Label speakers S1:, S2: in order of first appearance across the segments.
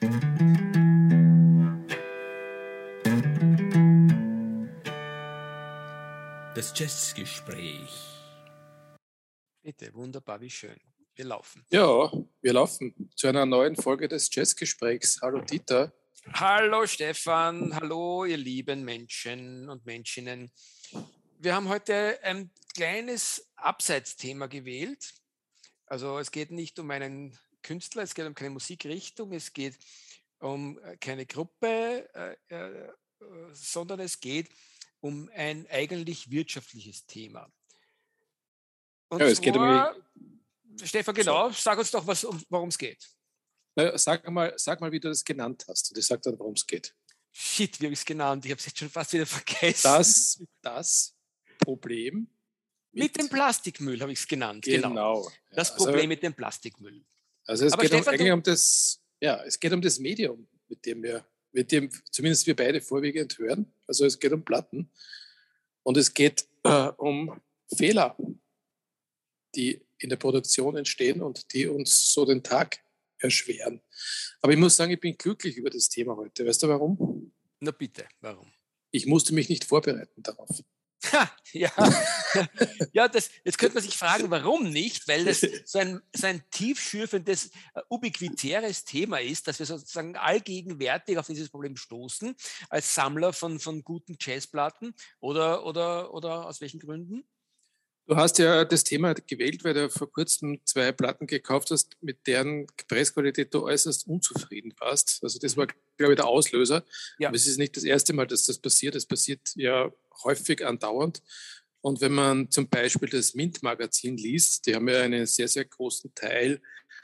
S1: Das Jazzgespräch.
S2: Bitte, wunderbar, wie schön. Wir laufen.
S3: Ja, wir laufen zu einer neuen Folge des Jazzgesprächs. Hallo Dieter.
S2: Hallo Stefan, hallo ihr lieben Menschen und Menschinnen. Wir haben heute ein kleines Abseitsthema gewählt. Also es geht nicht um einen Künstler, es geht um keine Musikrichtung, es geht um keine Gruppe, sondern es geht um ein eigentlich wirtschaftliches Thema. Und
S3: Ja, es geht
S2: Stefan, genau, sag uns doch, worum es geht.
S3: Sag mal, wie du das genannt hast. Und ich sage dann, worum es geht.
S2: Shit, wie habe ich es genannt? Ich habe es jetzt schon fast wieder vergessen.
S3: Das Problem
S2: mit dem Plastikmüll habe ich es genannt.
S3: Genau.
S2: Das Problem mit dem Plastikmüll.
S3: Also es geht eigentlich um das Medium, mit dem zumindest wir beide vorwiegend hören. Also es geht um Platten. Und es geht um Fehler, die in der Produktion entstehen und die uns so den Tag erschweren. Aber ich muss sagen, ich bin glücklich über das Thema heute. Weißt du warum?
S2: Na bitte, warum?
S3: Ich musste mich nicht vorbereiten darauf.
S2: Ja, jetzt könnte man sich fragen, warum nicht, weil das so ein tiefschürfendes, ubiquitäres Thema ist, dass wir sozusagen allgegenwärtig auf dieses Problem stoßen, als Sammler von guten Jazzplatten oder aus welchen Gründen?
S3: Du hast ja das Thema gewählt, weil du vor kurzem 2 Platten gekauft hast, mit deren Pressqualität du äußerst unzufrieden warst. Also das war, glaube ich, der Auslöser. Ja. Aber es ist nicht das erste Mal, dass das passiert. Es passiert ja häufig andauernd. Und wenn man zum Beispiel das Mint-Magazin liest, die haben ja einen sehr, sehr großen Teil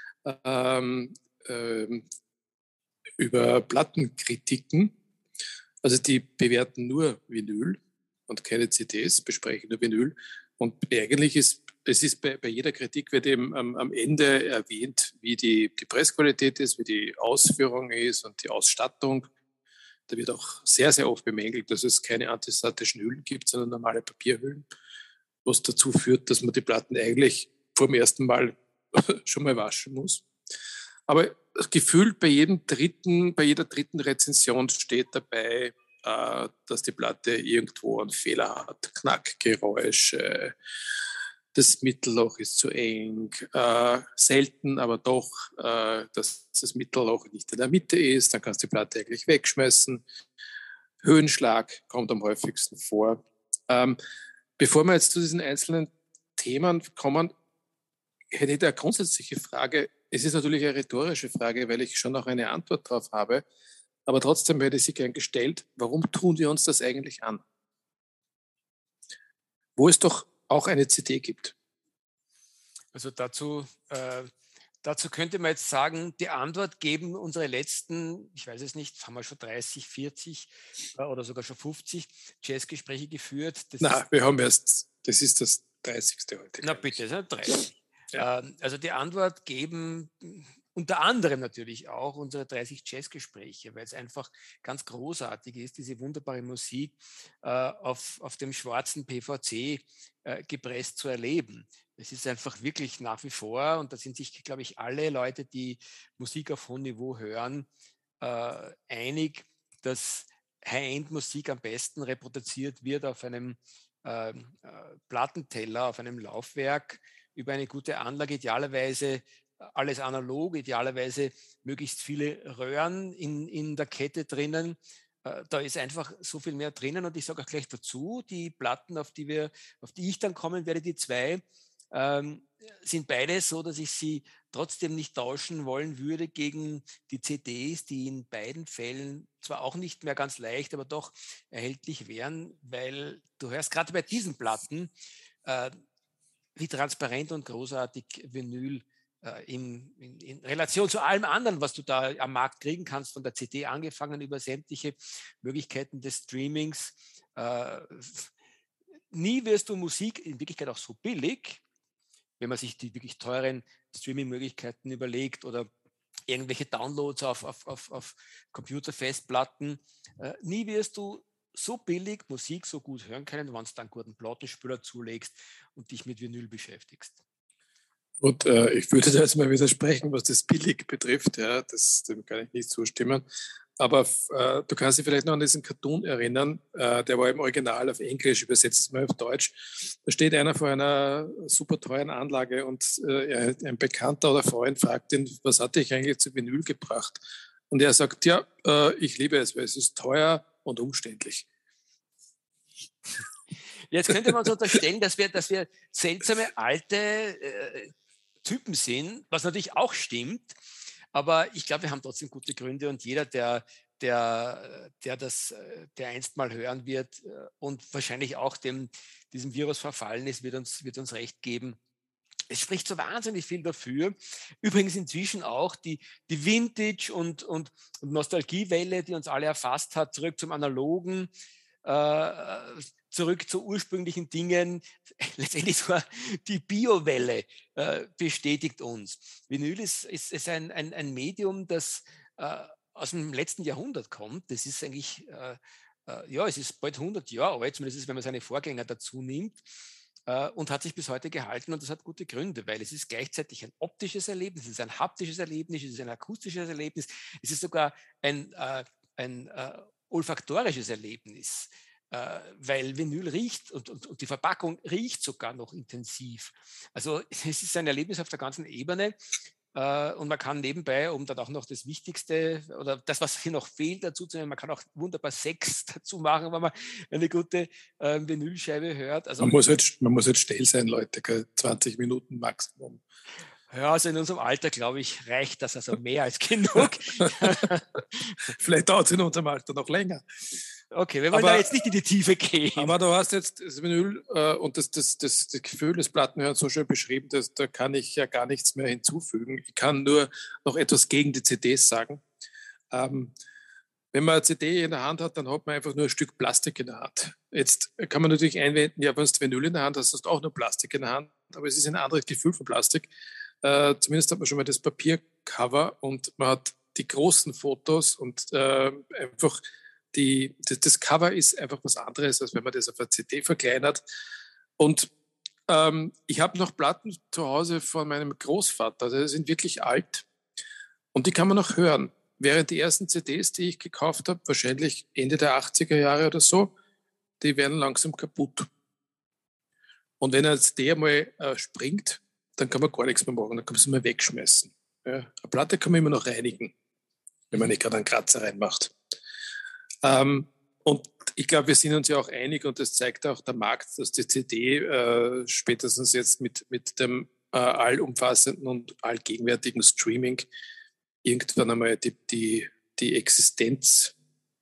S3: über Plattenkritiken. Also die bewerten nur Vinyl und keine CDs, besprechen nur Vinyl. Und eigentlich ist bei jeder Kritik wird eben am Ende erwähnt, wie die Pressqualität ist, wie die Ausführung ist und die Ausstattung. Da wird auch sehr, sehr oft bemängelt, dass es keine antistatischen Hüllen gibt, sondern normale Papierhüllen, was dazu führt, dass man die Platten eigentlich vor dem ersten Mal schon mal waschen muss. Aber gefühlt bei jeder dritten Rezension steht dabei, dass die Platte irgendwo einen Fehler hat, Knackgeräusche, das Mittelloch ist zu eng, selten aber doch, dass das Mittelloch nicht in der Mitte ist, dann kannst du die Platte eigentlich wegschmeißen. Höhenschlag kommt am häufigsten vor. Bevor wir jetzt zu diesen einzelnen Themen kommen, hätte ich eine grundsätzliche Frage. Es ist natürlich eine rhetorische Frage, weil ich schon noch eine Antwort darauf habe. Aber trotzdem hätte ich sie gern gestellt, warum tun wir uns das eigentlich an? Wo es doch auch eine CD gibt.
S2: Also dazu könnte man jetzt sagen, die Antwort geben unsere letzten, ich weiß es nicht, haben wir schon 30, 40 oder sogar schon 50 Jazzgespräche geführt.
S3: Das ist das 30. heute.
S2: Na bitte, das sind 30. Ja. Also die Antwort geben unter anderem natürlich auch unsere 30 Jazzgespräche, weil es einfach ganz großartig ist, diese wunderbare Musik auf dem schwarzen PVC gepresst zu erleben. Es ist einfach wirklich nach wie vor, und da sind sich, glaube ich, alle Leute, die Musik auf hohem Niveau hören, einig, dass High-End-Musik am besten reproduziert wird auf einem Plattenteller, auf einem Laufwerk, über eine gute Anlage, idealerweise alles analog, idealerweise möglichst viele Röhren in der Kette drinnen. Da ist einfach so viel mehr drinnen, und ich sage auch gleich dazu, die Platten, auf die ich dann kommen werde, die 2, sind beide so, dass ich sie trotzdem nicht tauschen wollen würde gegen die CDs, die in beiden Fällen zwar auch nicht mehr ganz leicht, aber doch erhältlich wären, weil du hörst gerade bei diesen Platten, wie transparent und großartig Vinyl in Relation zu allem anderen, was du da am Markt kriegen kannst, von der CD angefangen über sämtliche Möglichkeiten des Streamings. Nie wirst du Musik in Wirklichkeit auch so billig, wenn man sich die wirklich teuren Streaming-Möglichkeiten überlegt oder irgendwelche Downloads auf Computerfestplatten. Nie wirst du so billig Musik so gut hören können, wenn du dann einen guten Plattenspieler zulegst und dich mit Vinyl beschäftigst.
S3: Und ich würde da jetzt mal widersprechen, was das billig betrifft. Ja, dem kann ich nicht zustimmen. Aber du kannst dich vielleicht noch an diesen Cartoon erinnern, der war im Original auf Englisch, übersetzt es mal auf Deutsch. Da steht einer vor einer super teuren Anlage und ein Bekannter oder Freund fragt ihn, was hat dich eigentlich zu Vinyl gebracht? Und er sagt, ja, ich liebe es, weil es ist teuer und umständlich.
S2: Jetzt könnte man uns unterstellen, dass wir seltsame alte Typen sind, was natürlich auch stimmt. Aber ich glaube, wir haben trotzdem gute Gründe und jeder, der einst mal hören wird und wahrscheinlich auch diesem Virus verfallen ist, wird uns recht geben. Es spricht so wahnsinnig viel dafür. Übrigens inzwischen auch die Vintage- und Nostalgiewelle, die uns alle erfasst hat, zurück zum Analogen, zurück zu ursprünglichen Dingen. Letztendlich sogar die Biowelle bestätigt uns. Vinyl ist ein Medium, das aus dem letzten Jahrhundert kommt. Das ist eigentlich, es ist bald 100 Jahre alt, zumindest wenn man seine Vorgänger dazu nimmt. Und hat sich bis heute gehalten und das hat gute Gründe, weil es ist gleichzeitig ein optisches Erlebnis, es ist ein haptisches Erlebnis, es ist ein akustisches Erlebnis, es ist sogar ein olfaktorisches Erlebnis, weil Vinyl riecht und die Verpackung riecht sogar noch intensiv. Also es ist ein Erlebnis auf der ganzen Ebene. Und man kann nebenbei, um dann auch noch das Wichtigste oder das, was hier noch fehlt, dazu zu nehmen, man kann auch wunderbar Sex dazu machen, wenn man eine gute Vinylscheibe hört. Also,
S3: man muss halt still sein, Leute, 20 Minuten Maximum.
S2: Ja, also in unserem Alter, glaube ich, reicht das also mehr als genug.
S3: Vielleicht dauert es in unserem Alter noch länger.
S2: Okay, wir wollen da jetzt nicht in die Tiefe gehen.
S3: Aber du hast jetzt das Vinyl und das Gefühl des Plattenhörens so schön beschrieben, dass da kann ich ja gar nichts mehr hinzufügen. Ich kann nur noch etwas gegen die CDs sagen. Wenn man eine CD in der Hand hat, dann hat man einfach nur ein Stück Plastik in der Hand. Jetzt kann man natürlich einwenden, ja, wenn du Vinyl in der Hand hast, hast du auch nur Plastik in der Hand, aber es ist ein anderes Gefühl von Plastik. Zumindest hat man schon mal das Papiercover und man hat die großen Fotos und einfach das Cover ist einfach was anderes, als wenn man das auf einer CD verkleinert. Und ich habe noch Platten zu Hause von meinem Großvater, die sind wirklich alt und die kann man noch hören. Während die ersten CDs, die ich gekauft habe, wahrscheinlich Ende der 80er Jahre oder so, die werden langsam kaputt. Und wenn eine CD einmal springt, dann kann man gar nichts mehr machen, dann kann man sie mal wegschmeißen. Ja, eine Platte kann man immer noch reinigen, wenn man nicht gerade einen Kratzer reinmacht. Und ich glaube, wir sind uns ja auch einig und das zeigt auch der Markt, dass die CD spätestens jetzt mit dem allumfassenden und allgegenwärtigen Streaming irgendwann einmal die Existenz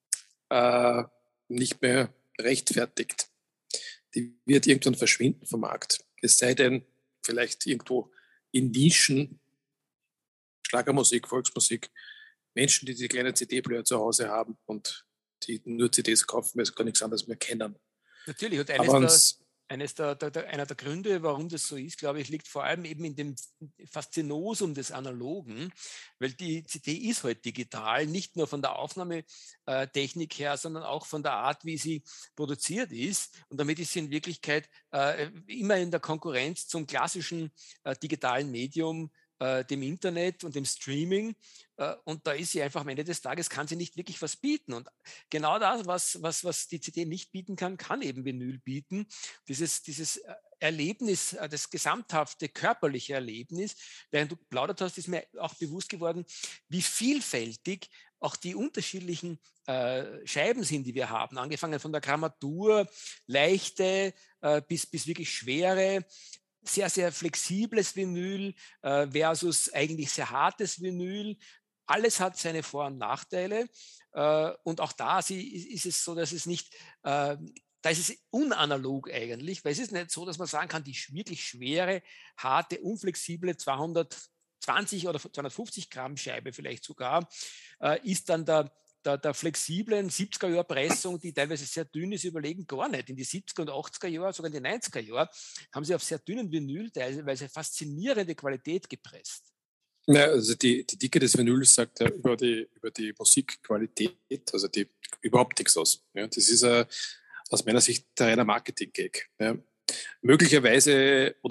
S3: nicht mehr rechtfertigt. Die wird irgendwann verschwinden vom Markt. Es sei denn, vielleicht irgendwo in Nischen, Schlagermusik, Volksmusik, Menschen, die kleine CD-Player zu Hause haben und die nur CDs kaufen, weil sie gar nichts anderes mehr kennen.
S2: Natürlich, und einer der Gründe, warum das so ist, glaube ich, liegt vor allem eben in dem Faszinosum des Analogen, weil die CD ist heute digital, nicht nur von der Aufnahmetechnik her, sondern auch von der Art, wie sie produziert ist. Und damit ist sie in Wirklichkeit immer in der Konkurrenz zum klassischen digitalen Medium, dem Internet und dem Streaming. Und da ist sie einfach am Ende des Tages, kann sie nicht wirklich was bieten. Und genau das, was die CD nicht bieten kann, kann eben Vinyl bieten. Dieses Erlebnis, das gesamthafte körperliche Erlebnis, während du geplaudert hast, ist mir auch bewusst geworden, wie vielfältig auch die unterschiedlichen Scheiben sind, die wir haben, angefangen von der Grammatur, leichte bis wirklich schwere, sehr, sehr flexibles Vinyl versus eigentlich sehr hartes Vinyl. Alles hat seine Vor- und Nachteile. Und auch da ist es so, dass es nicht, da ist es unanalog eigentlich, weil es ist nicht so, dass man sagen kann, die wirklich schwere, harte, unflexible 220 oder 250 Gramm Scheibe vielleicht sogar, ist dann der flexiblen 70er-Jahr-Pressung, die teilweise sehr dünn ist, überlegen gar nicht. In die 70er und 80er Jahre, sogar in die 90er Jahre, haben sie auf sehr dünnen Vinyl teilweise faszinierende Qualität gepresst.
S3: Ja, also die Dicke des Vinyls sagt ja über die Musikqualität, also überhaupt nichts aus. Ja, das ist aus meiner Sicht ein reiner Marketing-Gag. Ja. Möglicherweise, oder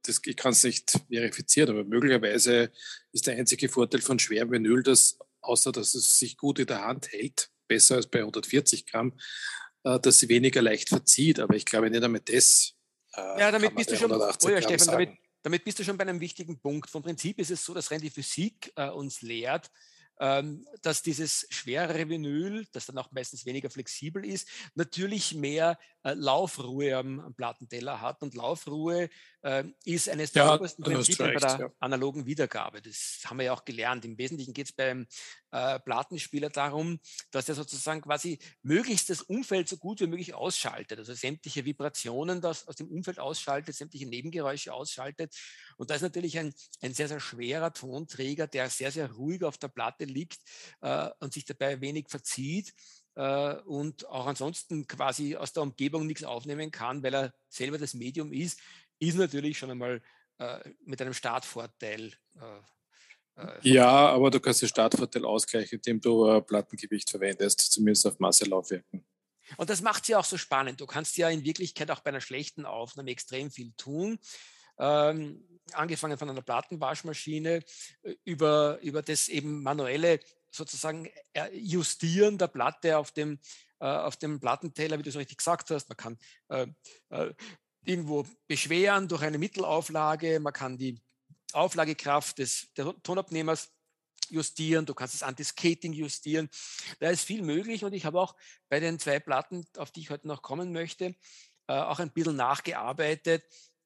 S3: ich kann es nicht verifizieren, aber möglicherweise ist der einzige Vorteil von schwerem Vinyl, dass, außer dass es sich gut in der Hand hält, besser als bei 140 Gramm, dass sie weniger leicht verzieht. Aber ich glaube nicht einmal das
S2: Ja, damit
S3: kann man
S2: bist du
S3: bei
S2: schon,
S3: 180 Gramm
S2: Stefan,
S3: sagen.
S2: damit bist du schon bei einem wichtigen Punkt. Vom Prinzip ist es so, dass rein die Physik uns lehrt, dass dieses schwerere Vinyl, das dann auch meistens weniger flexibel ist, natürlich mehr Laufruhe am Plattenteller hat. Und Laufruhe ist eines der
S3: Ja,
S2: obersten
S3: dann hast du
S2: Prinzipien bei
S3: recht.
S2: der
S3: Ja.
S2: analogen Wiedergabe. Das haben wir ja auch gelernt. Im Wesentlichen geht es beim Plattenspieler darum, dass er sozusagen quasi möglichst das Umfeld so gut wie möglich ausschaltet. Also sämtliche Vibrationen aus dem Umfeld ausschaltet, sämtliche Nebengeräusche ausschaltet. Und da ist natürlich ein sehr, sehr schwerer Tonträger, der sehr, sehr ruhig auf der Platte liegt und sich dabei wenig verzieht und auch ansonsten quasi aus der Umgebung nichts aufnehmen kann, weil er selber das Medium ist natürlich schon einmal mit einem Startvorteil.
S3: Ja, aber du kannst den Startvorteil ausgleichen, indem du Plattengewicht verwendest, zumindest auf Masselaufwerken.
S2: Und das macht es ja auch so spannend. Du kannst ja in Wirklichkeit auch bei einer schlechten Aufnahme extrem viel tun. Angefangen von einer Plattenwaschmaschine über das eben manuelle sozusagen Justieren der Platte auf dem Plattenteller, wie du so richtig gesagt hast. Man kann irgendwo beschweren durch eine Mittelauflage, man kann die Auflagekraft des Tonabnehmers justieren, du kannst das Anti-Skating justieren. Da ist viel möglich und ich habe auch bei den 2 Platten, auf die ich heute noch kommen möchte, auch ein bisschen nachgearbeitet.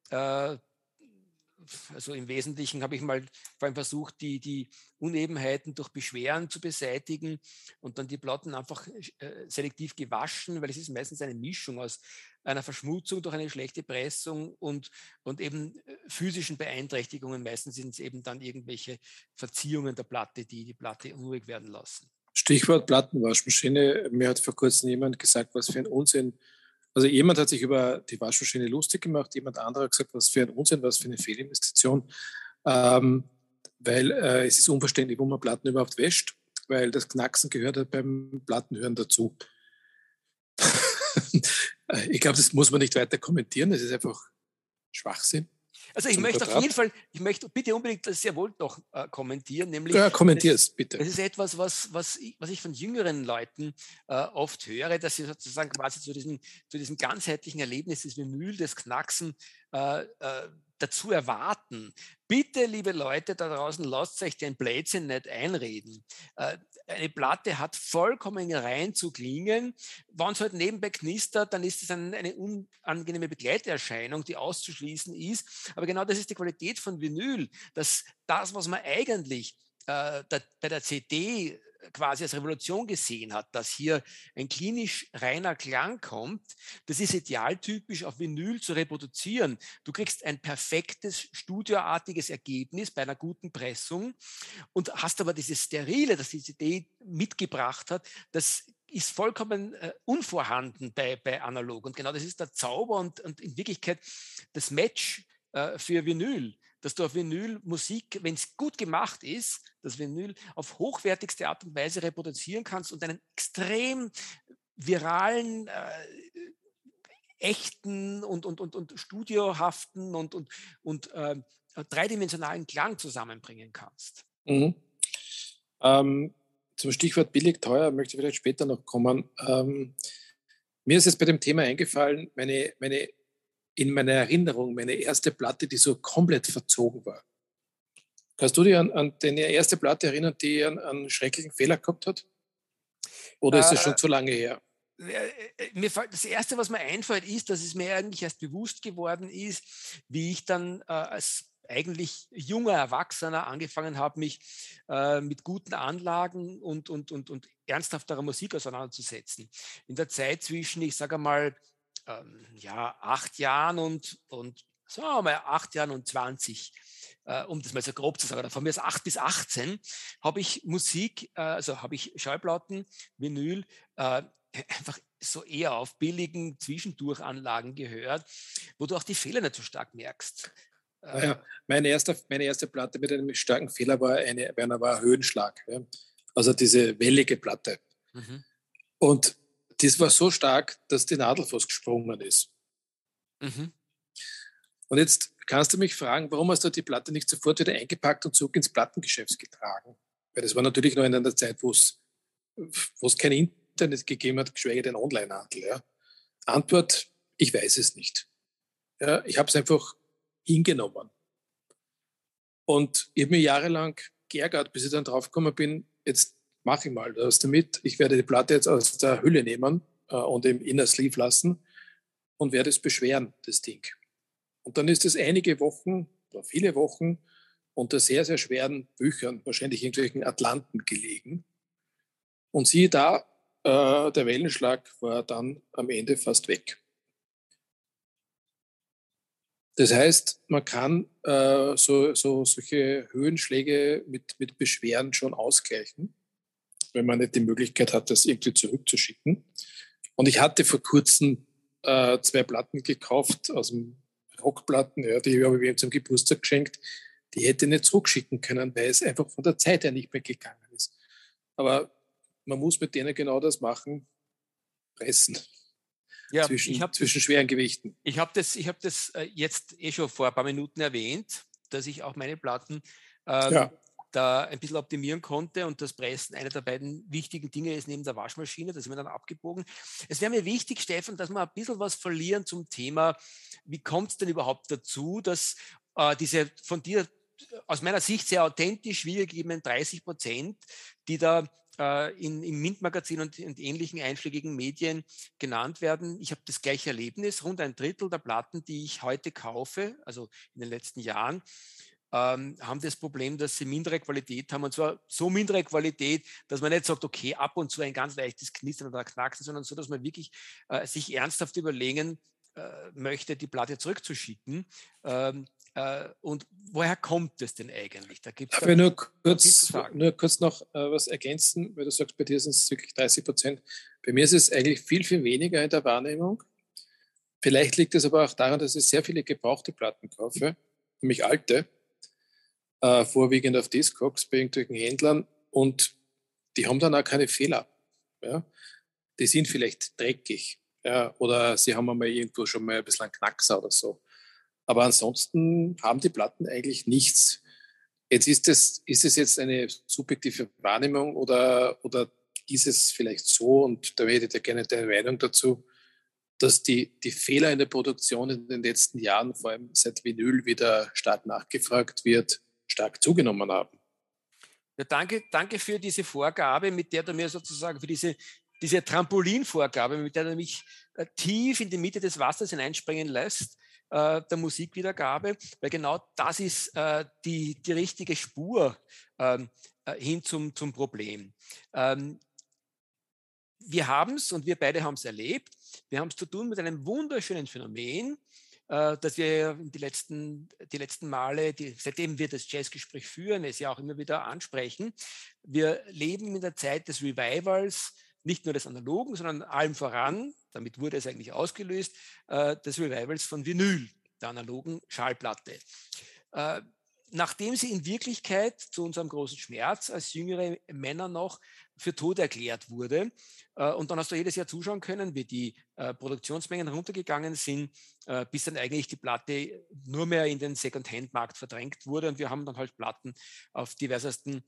S2: Also im Wesentlichen habe ich mal vor allem versucht, die Unebenheiten durch Beschweren zu beseitigen und dann die Platten einfach selektiv gewaschen, weil es ist meistens eine Mischung aus einer Verschmutzung durch eine schlechte Pressung und eben physischen Beeinträchtigungen. Meistens sind es eben dann irgendwelche Verziehungen der Platte, die die Platte unruhig werden lassen.
S3: Stichwort Plattenwaschmaschine. Mir hat vor kurzem jemand gesagt, was für ein Unsinn. Also jemand hat sich über die Waschmaschine lustig gemacht, jemand anderer hat gesagt, was für ein Unsinn, was für eine Fehlinvestition, weil es ist unverständlich, wo man Platten überhaupt wäscht, weil das Knacksen gehört halt beim Plattenhören dazu. Ich glaube, das muss man nicht weiter kommentieren, das ist einfach Schwachsinn.
S2: Also ich möchte auf jeden Fall, ich möchte bitte unbedingt das sehr wohl noch kommentieren, nämlich
S3: ja, kommentier es bitte.
S2: Das ist etwas, was ich von jüngeren Leuten oft höre, dass sie sozusagen quasi zu diesem ganzheitlichen Erlebnis des Vinyl, des Knacksen dazu erwarten. Bitte, liebe Leute da draußen, lasst euch den Blödsinn nicht einreden. Eine Platte hat vollkommen rein zu klingen. Wenn es halt nebenbei knistert, dann ist es eine unangenehme Begleiterscheinung, die auszuschließen ist. Aber genau das ist die Qualität von Vinyl, dass das, was man eigentlich bei der CD quasi als Revolution gesehen hat, dass hier ein klinisch reiner Klang kommt, das ist idealtypisch auf Vinyl zu reproduzieren. Du kriegst ein perfektes, studioartiges Ergebnis bei einer guten Pressung und hast aber dieses Sterile, das die CD mitgebracht hat, das ist vollkommen unvorhanden bei Analog. Und genau das ist der Zauber und in Wirklichkeit das Match für Vinyl, dass du auf Vinyl Musik, wenn es gut gemacht ist, das Vinyl auf hochwertigste Art und Weise reproduzieren kannst und einen extrem viralen, echten und studiohaften und dreidimensionalen Klang zusammenbringen kannst.
S3: Mhm. Zum Stichwort billig, teuer möchte ich vielleicht später noch kommen. Mir ist jetzt bei dem Thema eingefallen, in meiner Erinnerung, meine erste Platte, die so komplett verzogen war. Kannst du dich an deine erste Platte erinnern, die einen schrecklichen Fehler gehabt hat? Oder ist das schon zu lange her?
S2: Das Erste, was mir einfällt, ist, dass es mir eigentlich erst bewusst geworden ist, wie ich dann als eigentlich junger Erwachsener angefangen habe, mich mit guten Anlagen und ernsthafterer Musik auseinanderzusetzen. In der Zeit zwischen, ich sage mal, 8 Jahren und sagen wir mal 8 Jahren und 20, um das mal so grob zu sagen, oder von mir ist 8 bis 18, habe ich Musik, also habe ich Schallplatten, Vinyl, einfach so eher auf billigen Zwischendurchanlagen gehört, wo du auch die Fehler nicht so stark merkst.
S3: Naja, meine erste Platte mit einem starken Fehler war war Höhenschlag. Ja? Also diese wellige Platte.
S2: Mhm.
S3: Und das war so stark, dass die Nadel fast gesprungen ist.
S2: Mhm.
S3: Und jetzt kannst du mich fragen, warum hast du die Platte nicht sofort wieder eingepackt und zurück ins Plattengeschäft getragen? Weil das war natürlich noch in einer Zeit, wo es kein Internet gegeben hat, geschweige denn Onlinehandel. Ja. Antwort, ich weiß es nicht. Ja, ich habe es einfach hingenommen. Und ich habe mich jahrelang geärgert, bis ich dann draufgekommen bin, jetzt mache ich mal was damit. Ich werde die Platte jetzt aus der Hülle nehmen und im Inner Sleeve lassen und werde es beschweren, das Ding. Und dann ist es einige Wochen oder viele Wochen unter sehr, sehr schweren Büchern, wahrscheinlich irgendwelchen Atlanten gelegen. Und siehe da, der Wellenschlag war dann am Ende fast weg. Das heißt, man kann solche Höhenschläge mit Beschwerden schon ausgleichen, wenn man nicht die Möglichkeit hat, das irgendwie zurückzuschicken. Und ich hatte vor kurzem 2 Platten gekauft aus dem Rockplatten, ja, die habe ich ihm zum Geburtstag geschenkt. Die hätte ich nicht zurückschicken können, weil es einfach von der Zeit her nicht mehr gegangen ist. Aber man muss mit denen genau das machen, pressen.
S2: Ja,
S3: zwischen schweren Gewichten.
S2: Ich habe das jetzt schon vor ein paar Minuten erwähnt, dass ich auch meine Platten da ein bisschen optimieren konnte und das Pressen einer der beiden wichtigen Dinge ist neben der Waschmaschine, das ist mir dann abgebogen. Es wäre mir wichtig, Stefan, dass wir ein bisschen was verlieren zum Thema, wie kommt es denn überhaupt dazu, dass diese von dir aus meiner Sicht sehr authentisch wiedergegebenen 30%, die da im MINT-Magazin und ähnlichen einschlägigen Medien genannt werden. Ich habe das gleiche Erlebnis. Rund ein Drittel der Platten, die ich heute kaufe, also in den letzten Jahren, haben das Problem, dass sie mindere Qualität haben. Und zwar so mindere Qualität, dass man nicht sagt, okay, ab und zu ein ganz leichtes Knistern oder Knacksen, sondern so, dass man wirklich sich ernsthaft überlegen möchte, die Platte zurückzuschicken. Und woher kommt das denn eigentlich? Da gibt's
S3: Darf ich nur kurz noch was ergänzen, weil du sagst, bei dir sind es wirklich 30%. Bei mir ist es eigentlich viel, viel weniger in der Wahrnehmung. Vielleicht liegt es aber auch daran, dass ich sehr viele gebrauchte Platten kaufe, nämlich alte, vorwiegend auf Discogs bei irgendwelchen Händlern und die haben dann auch keine Fehler. Ja? Die sind vielleicht dreckig, ja? Oder sie haben einmal irgendwo schon mal ein bisschen einen Knackser oder so. Aber ansonsten haben die Platten eigentlich nichts. Jetzt ist es jetzt eine subjektive Wahrnehmung oder ist es vielleicht so, und da hätte ich ja gerne deine Meinung dazu, dass die Fehler in der Produktion in den letzten Jahren, vor allem seit Vinyl wieder stark nachgefragt wird, stark zugenommen haben.
S2: Ja, danke für diese Vorgabe, mit der du mir sozusagen, für diese Trampolinvorgabe, mit der du mich tief in die Mitte des Wassers hineinspringen lässt, der Musikwiedergabe, weil genau das ist die richtige Spur hin zum Problem. Wir haben es und wir beide haben es erlebt. Wir haben es zu tun mit einem wunderschönen Phänomen, dass wir die letzten Male, seitdem wir das Jazzgespräch führen, es ja auch immer wieder ansprechen. Wir leben in der Zeit des Revivals, nicht nur des Analogen, sondern allem voran, damit wurde es eigentlich ausgelöst, des Revivals von Vinyl, der analogen Schallplatte. Nachdem sie in Wirklichkeit zu unserem großen Schmerz als jüngere Männer noch für tot erklärt wurde. Und dann hast du jedes Jahr zuschauen können, wie die Produktionsmengen runtergegangen sind, bis dann eigentlich die Platte nur mehr in den Second-Hand-Markt verdrängt wurde. Und wir haben dann halt Platten auf diversesten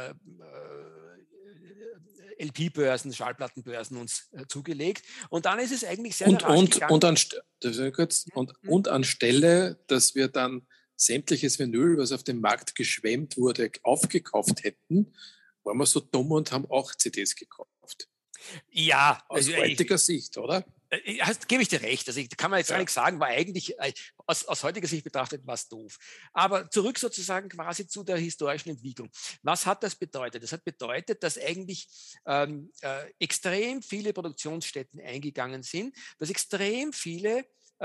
S2: LP-Börsen, Schallplattenbörsen uns zugelegt. Und dann ist es eigentlich sehr rasch gegangen.
S3: Und anstelle, dass wir dann sämtliches Vinyl, was auf den Markt geschwemmt wurde, aufgekauft hätten, waren wir so dumm und haben auch CDs gekauft.
S2: Ja.
S3: Aus heutiger Sicht, oder?
S2: Gebe ich dir recht. Also kann man jetzt gar nicht sagen, war eigentlich aus heutiger Sicht betrachtet was doof. Aber zurück sozusagen quasi zu der historischen Entwicklung. Was hat das bedeutet? Das hat bedeutet, dass eigentlich extrem viele Produktionsstätten eingegangen sind, dass extrem viele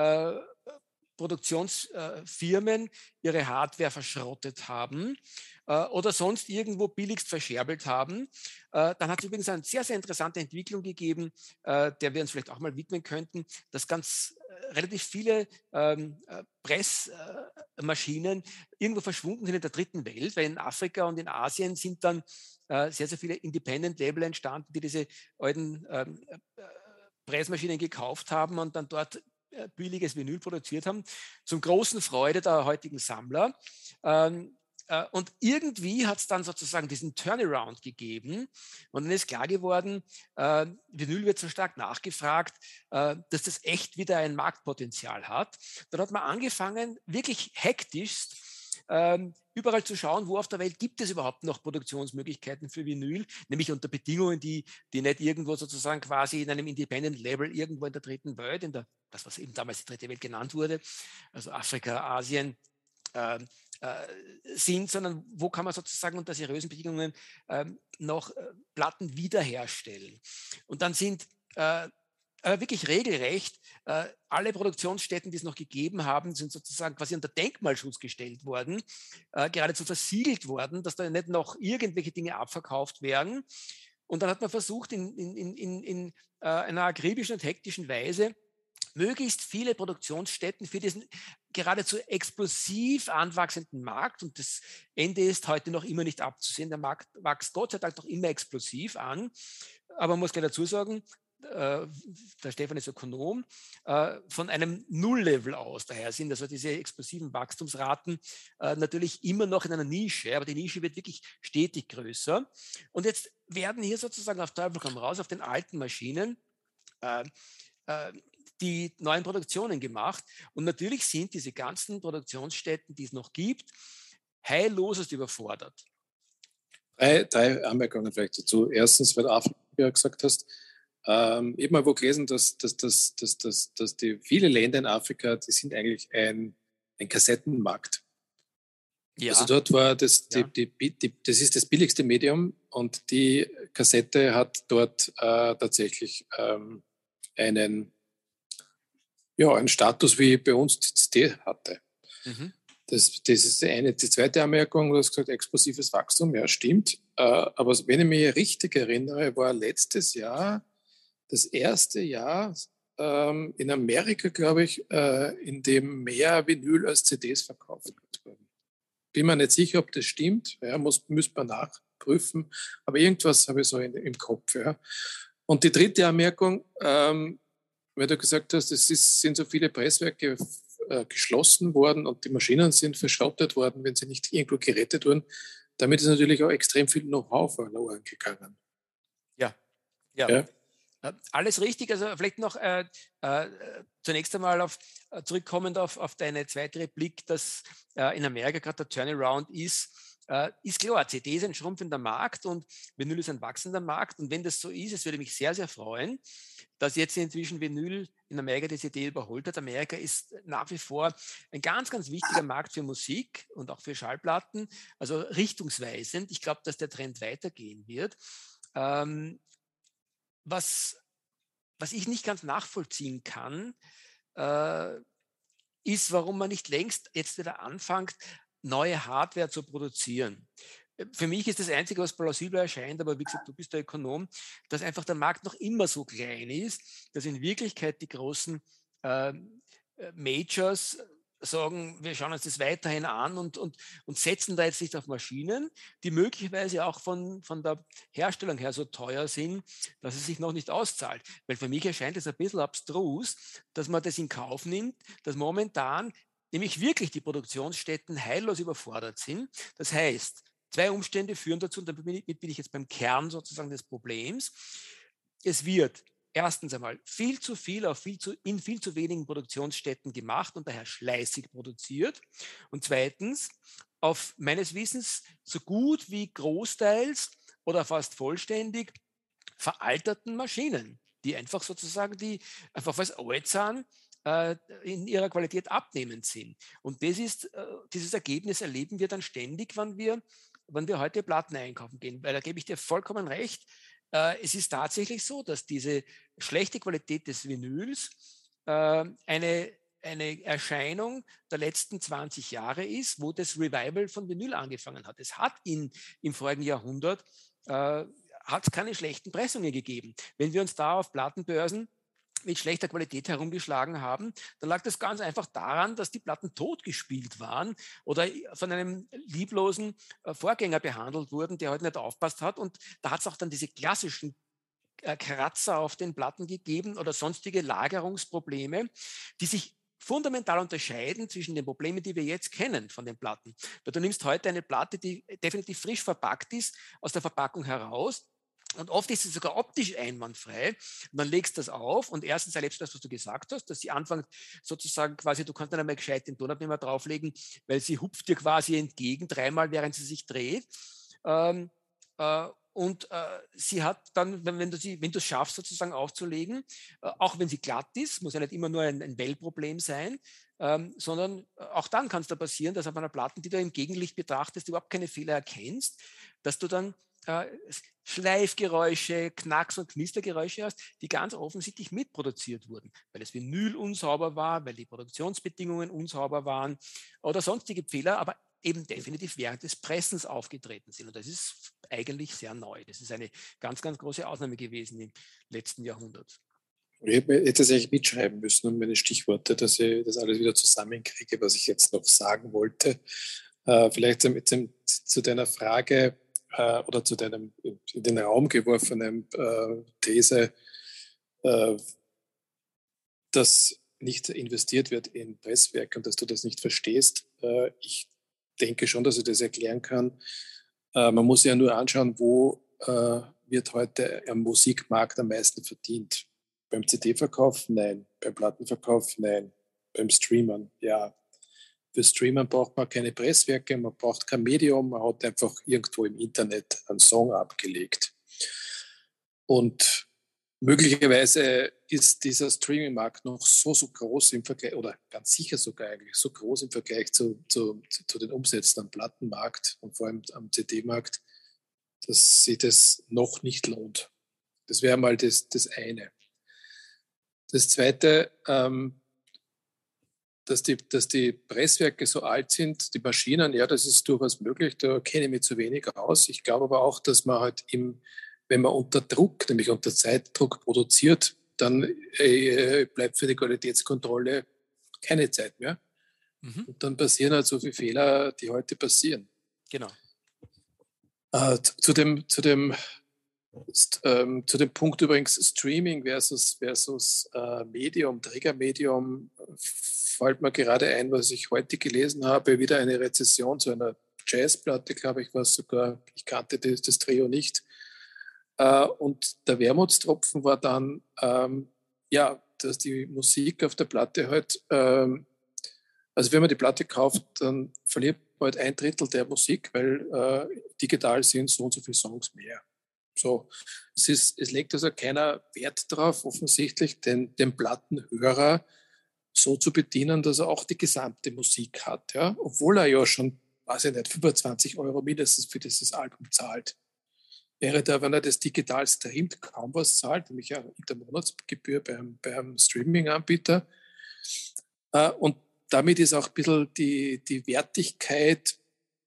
S2: Produktionsfirmen ihre Hardware verschrottet haben oder sonst irgendwo billigst verscherbelt haben. Dann hat es übrigens eine sehr, sehr interessante Entwicklung gegeben, der wir uns vielleicht auch mal widmen könnten, dass relativ viele Pressmaschinen irgendwo verschwunden sind in der dritten Welt, weil in Afrika und in Asien sind dann sehr, sehr viele Independent-Label entstanden, die diese alten Pressmaschinen gekauft haben und dann dort billiges Vinyl produziert haben, zum großen Freude der heutigen Sammler. Und irgendwie hat es dann sozusagen diesen Turnaround gegeben und dann ist klar geworden, Vinyl wird so stark nachgefragt, dass das echt wieder ein Marktpotenzial hat. Dann hat man angefangen, wirklich hektisch überall zu schauen, wo auf der Welt gibt es überhaupt noch Produktionsmöglichkeiten für Vinyl, nämlich unter Bedingungen, die nicht irgendwo sozusagen quasi in einem Independent Label irgendwo in der dritten Welt, das was eben damals die dritte Welt genannt wurde, also Afrika, Asien, sind, sondern wo kann man sozusagen unter seriösen Bedingungen noch Platten wiederherstellen. Und dann sind wirklich regelrecht alle Produktionsstätten, die es noch gegeben haben, sind sozusagen quasi unter Denkmalschutz gestellt worden, geradezu versiegelt worden, dass da nicht noch irgendwelche Dinge abverkauft werden. Und dann hat man versucht, in einer akribischen und hektischen Weise möglichst viele Produktionsstätten für diesen geradezu explosiv anwachsenden Markt, und das Ende ist heute noch immer nicht abzusehen, der Markt wächst Gott sei Dank noch immer explosiv an, aber man muss gleich dazu sagen, der Stefan ist Ökonom, von einem Nulllevel aus daher sind also diese explosiven Wachstumsraten natürlich immer noch in einer Nische, aber die Nische wird wirklich stetig größer. Und jetzt werden hier sozusagen auf Teufel komm raus auf den alten Maschinen die neuen Produktionen gemacht. Und natürlich sind diese ganzen Produktionsstätten, die es noch gibt, heillosest überfordert.
S3: Drei Anmerkungen vielleicht dazu. Erstens, weil du Afrika gesagt hast, ich habe mal wo gelesen, dass die viele Länder in Afrika, die sind eigentlich ein Kassettenmarkt. Ja. Also dort war das, das ist das billigste Medium und die Kassette hat dort tatsächlich einen Status, wie bei uns die CD hatte. Mhm. Das ist die eine. Die zweite Anmerkung, du hast gesagt, explosives Wachstum, ja, stimmt. Aber wenn ich mich richtig erinnere, war letztes Jahr das erste Jahr in Amerika, glaube ich, in dem mehr Vinyl als CDs verkauft wurden. Bin mir nicht sicher, ob das stimmt. Ja, müsste man nachprüfen. Aber irgendwas habe ich so im Kopf. Ja. Und die dritte Anmerkung, weil du gesagt hast, sind so viele Presswerke geschlossen worden und die Maschinen sind verschrottet worden, wenn sie nicht irgendwo gerettet wurden. Damit ist natürlich auch extrem viel Know-how verloren gegangen.
S2: Ja. Alles richtig. Also vielleicht noch zunächst einmal zurückkommend auf deine zweite Replik, dass in Amerika gerade der Turnaround ist klar, CD ist ein schrumpfender Markt und Vinyl ist ein wachsender Markt. Und wenn das so ist, es würde mich sehr, sehr freuen, dass jetzt inzwischen Vinyl in Amerika die CD überholt hat. Amerika ist nach wie vor ein ganz, ganz wichtiger Markt für Musik und auch für Schallplatten, also richtungsweisend. Ich glaube, dass der Trend weitergehen wird. Was ich nicht ganz nachvollziehen kann, ist, warum man nicht längst jetzt wieder anfängt, neue Hardware zu produzieren. Für mich ist das Einzige, was plausibel erscheint, aber wie gesagt, du bist der Ökonom, dass einfach der Markt noch immer so klein ist, dass in Wirklichkeit die großen Majors sagen, wir schauen uns das weiterhin an und setzen da jetzt nicht auf Maschinen, die möglicherweise auch von der Herstellung her so teuer sind, dass es sich noch nicht auszahlt. Weil für mich erscheint es ein bisschen abstrus, dass man das in Kauf nimmt, dass momentan nämlich wirklich die Produktionsstätten heillos überfordert sind. Das heißt, zwei Umstände führen dazu, und damit bin ich jetzt beim Kern sozusagen des Problems. Es wird erstens einmal viel zu viel in viel zu wenigen Produktionsstätten gemacht und daher schleißig produziert. Und zweitens, auf meines Wissens so gut wie großteils oder fast vollständig veralterten Maschinen, die einfach sozusagen, weil es alt sind, in ihrer Qualität abnehmend sind. Und dieses Ergebnis erleben wir dann ständig, wenn wir heute Platten einkaufen gehen. Weil da gebe ich dir vollkommen recht. Es ist tatsächlich so, dass diese schlechte Qualität des Vinyls eine Erscheinung der letzten 20 Jahre ist, wo das Revival von Vinyl angefangen hat. Es hat im vorigen Jahrhundert hat es keine schlechten Pressungen gegeben. Wenn wir uns da auf Plattenbörsen mit schlechter Qualität herumgeschlagen haben, dann lag das ganz einfach daran, dass die Platten totgespielt waren oder von einem lieblosen Vorgänger behandelt wurden, der heute nicht aufpasst hat. Und da hat es auch dann diese klassischen Kratzer auf den Platten gegeben oder sonstige Lagerungsprobleme, die sich fundamental unterscheiden zwischen den Problemen, die wir jetzt kennen von den Platten. Weil du nimmst heute eine Platte, die definitiv frisch verpackt ist, aus der Verpackung heraus. Und oft ist es sogar optisch einwandfrei. Und dann legst du das auf und erstens erlebst du das, was du gesagt hast, dass sie anfängt sozusagen quasi, du kannst dann einmal gescheit den Tonabnehmer drauflegen, weil sie hupft dir quasi entgegen, dreimal, während sie sich dreht. Sie hat dann, wenn du es schaffst, sozusagen aufzulegen, auch wenn sie glatt ist, muss ja nicht immer nur ein Wellproblem sein, sondern auch dann kann es da passieren, dass auf einer Platte, die du im Gegenlicht betrachtest, überhaupt keine Fehler erkennst, dass du dann Schleifgeräusche, Knacks- und Knistergeräusche hast, die ganz offensichtlich mitproduziert wurden, weil das Vinyl unsauber war, weil die Produktionsbedingungen unsauber waren oder sonstige Fehler, aber eben definitiv während des Pressens aufgetreten sind. Und das ist eigentlich sehr neu. Das ist eine ganz, ganz große Ausnahme gewesen im letzten Jahrhundert.
S3: Ich hätte es eigentlich mitschreiben müssen um meine Stichworte, dass ich das alles wieder zusammenkriege, was ich jetzt noch sagen wollte. Vielleicht zu deiner Frage oder zu deinem in den Raum geworfenen These, dass nicht investiert wird in Presswerke und dass du das nicht verstehst. Ich denke schon, dass ich das erklären kann. Man muss ja nur anschauen, wo wird heute am Musikmarkt am meisten verdient. Beim CD-Verkauf? Nein. Beim Plattenverkauf? Nein. Beim Streamern? Ja. Für Streamern braucht man keine Presswerke, man braucht kein Medium, man hat einfach irgendwo im Internet einen Song abgelegt. Und möglicherweise ist dieser Streaming-Markt noch so groß im Vergleich, oder ganz sicher sogar eigentlich so groß im Vergleich zu den Umsätzen am Plattenmarkt und vor allem am CD-Markt, dass sich das noch nicht lohnt. Das wäre mal das eine. Das Zweite, dass die Presswerke so alt sind, die Maschinen, ja, das ist durchaus möglich, da kenne ich mich zu wenig aus. Ich glaube aber auch, dass man halt wenn man unter Druck, nämlich unter Zeitdruck produziert, dann bleibt für die Qualitätskontrolle keine Zeit mehr. Mhm. Und dann passieren halt so viele Fehler, die heute passieren.
S2: Genau.
S3: Zu dem Punkt übrigens Streaming versus Medium, Trägermedium, fällt mir gerade ein, was ich heute gelesen habe, wieder eine Rezession zu einer Jazzplatte, glaube ich, war sogar, ich kannte das Trio nicht. Und der Wermutstropfen war dann, dass die Musik auf der Platte halt, also wenn man die Platte kauft, dann verliert man halt 1/3 der Musik, weil digital sind so und so viele Songs mehr. So, es legt also keiner Wert darauf, offensichtlich den Plattenhörer so zu bedienen, dass er auch die gesamte Musik hat, ja? Obwohl er ja schon, weiß ich nicht, 25 € mindestens für dieses Album zahlt. Wäre da, wenn er das digital streamt, kaum was zahlt, nämlich ja in der Monatsgebühr beim Streaming-Anbieter. Und damit ist auch ein bisschen die Wertigkeit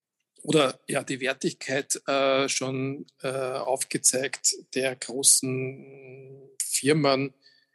S3: schon aufgezeigt der großen Firmen,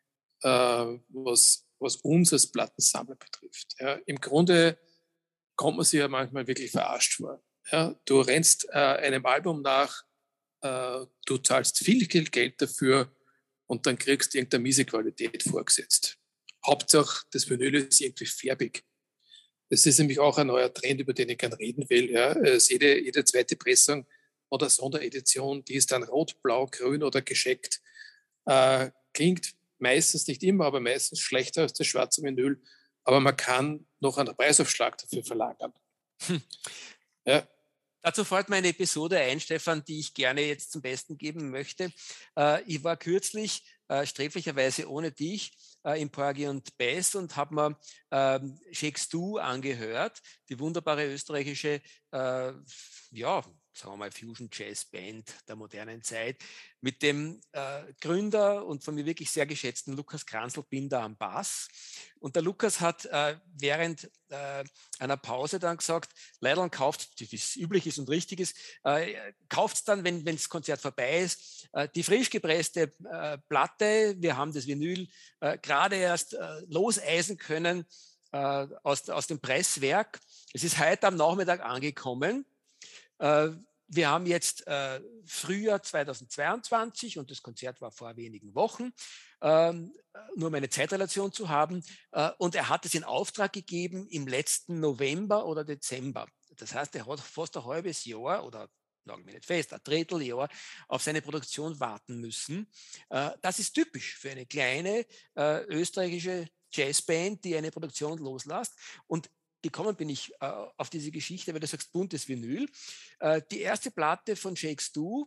S3: was uns als Plattensammler betrifft. Ja, im Grunde kommt man sich ja manchmal wirklich verarscht vor. Ja, du rennst einem Album nach, du zahlst viel Geld dafür und dann kriegst du irgendeine miese Qualität vorgesetzt. Hauptsache, das Vinyl ist irgendwie färbig. Das ist nämlich auch ein neuer Trend, über den ich gerne reden will. Ja. Jede zweite Pressung oder Sonderedition, die ist dann rot, blau, grün oder gescheckt. Klingt meistens, nicht immer, aber meistens schlechter als das schwarze Vinyl. Aber man kann noch einen Preisaufschlag dafür verlagern. Ja.
S2: Dazu fällt mir eine Episode ein, Stefan, die ich gerne jetzt zum Besten geben möchte. Ich war kürzlich, sträflicherweise ohne dich, im Porgy und Bess und habe mir Shakes Do angehört, die wunderbare österreichische, sagen wir mal, Fusion Jazz Band der modernen Zeit, mit dem Gründer und von mir wirklich sehr geschätzten Lukas Kranzl-Binder am Bass. Und der Lukas hat während einer Pause dann gesagt, Leidl, kauft, wie es üblich ist und richtig ist, kauft es dann, wenn das Konzert vorbei ist, die frisch gepresste Platte. Wir haben das Vinyl gerade erst loseisen können aus dem Presswerk. Es ist heute am Nachmittag angekommen. wir haben jetzt Frühjahr 2022 und das Konzert war vor wenigen Wochen, nur um eine Zeitrelation zu haben. Und er hat es in Auftrag gegeben im letzten November oder Dezember. Das heißt, er hat fast ein halbes Jahr oder sagen wir nicht fest, ein Dreivierteljahr auf seine Produktion warten müssen. Das ist typisch für eine kleine österreichische Jazzband, die eine Produktion loslässt. Und gekommen bin ich auf diese Geschichte, weil du sagst, buntes Vinyl. Die erste Platte von Shakes Do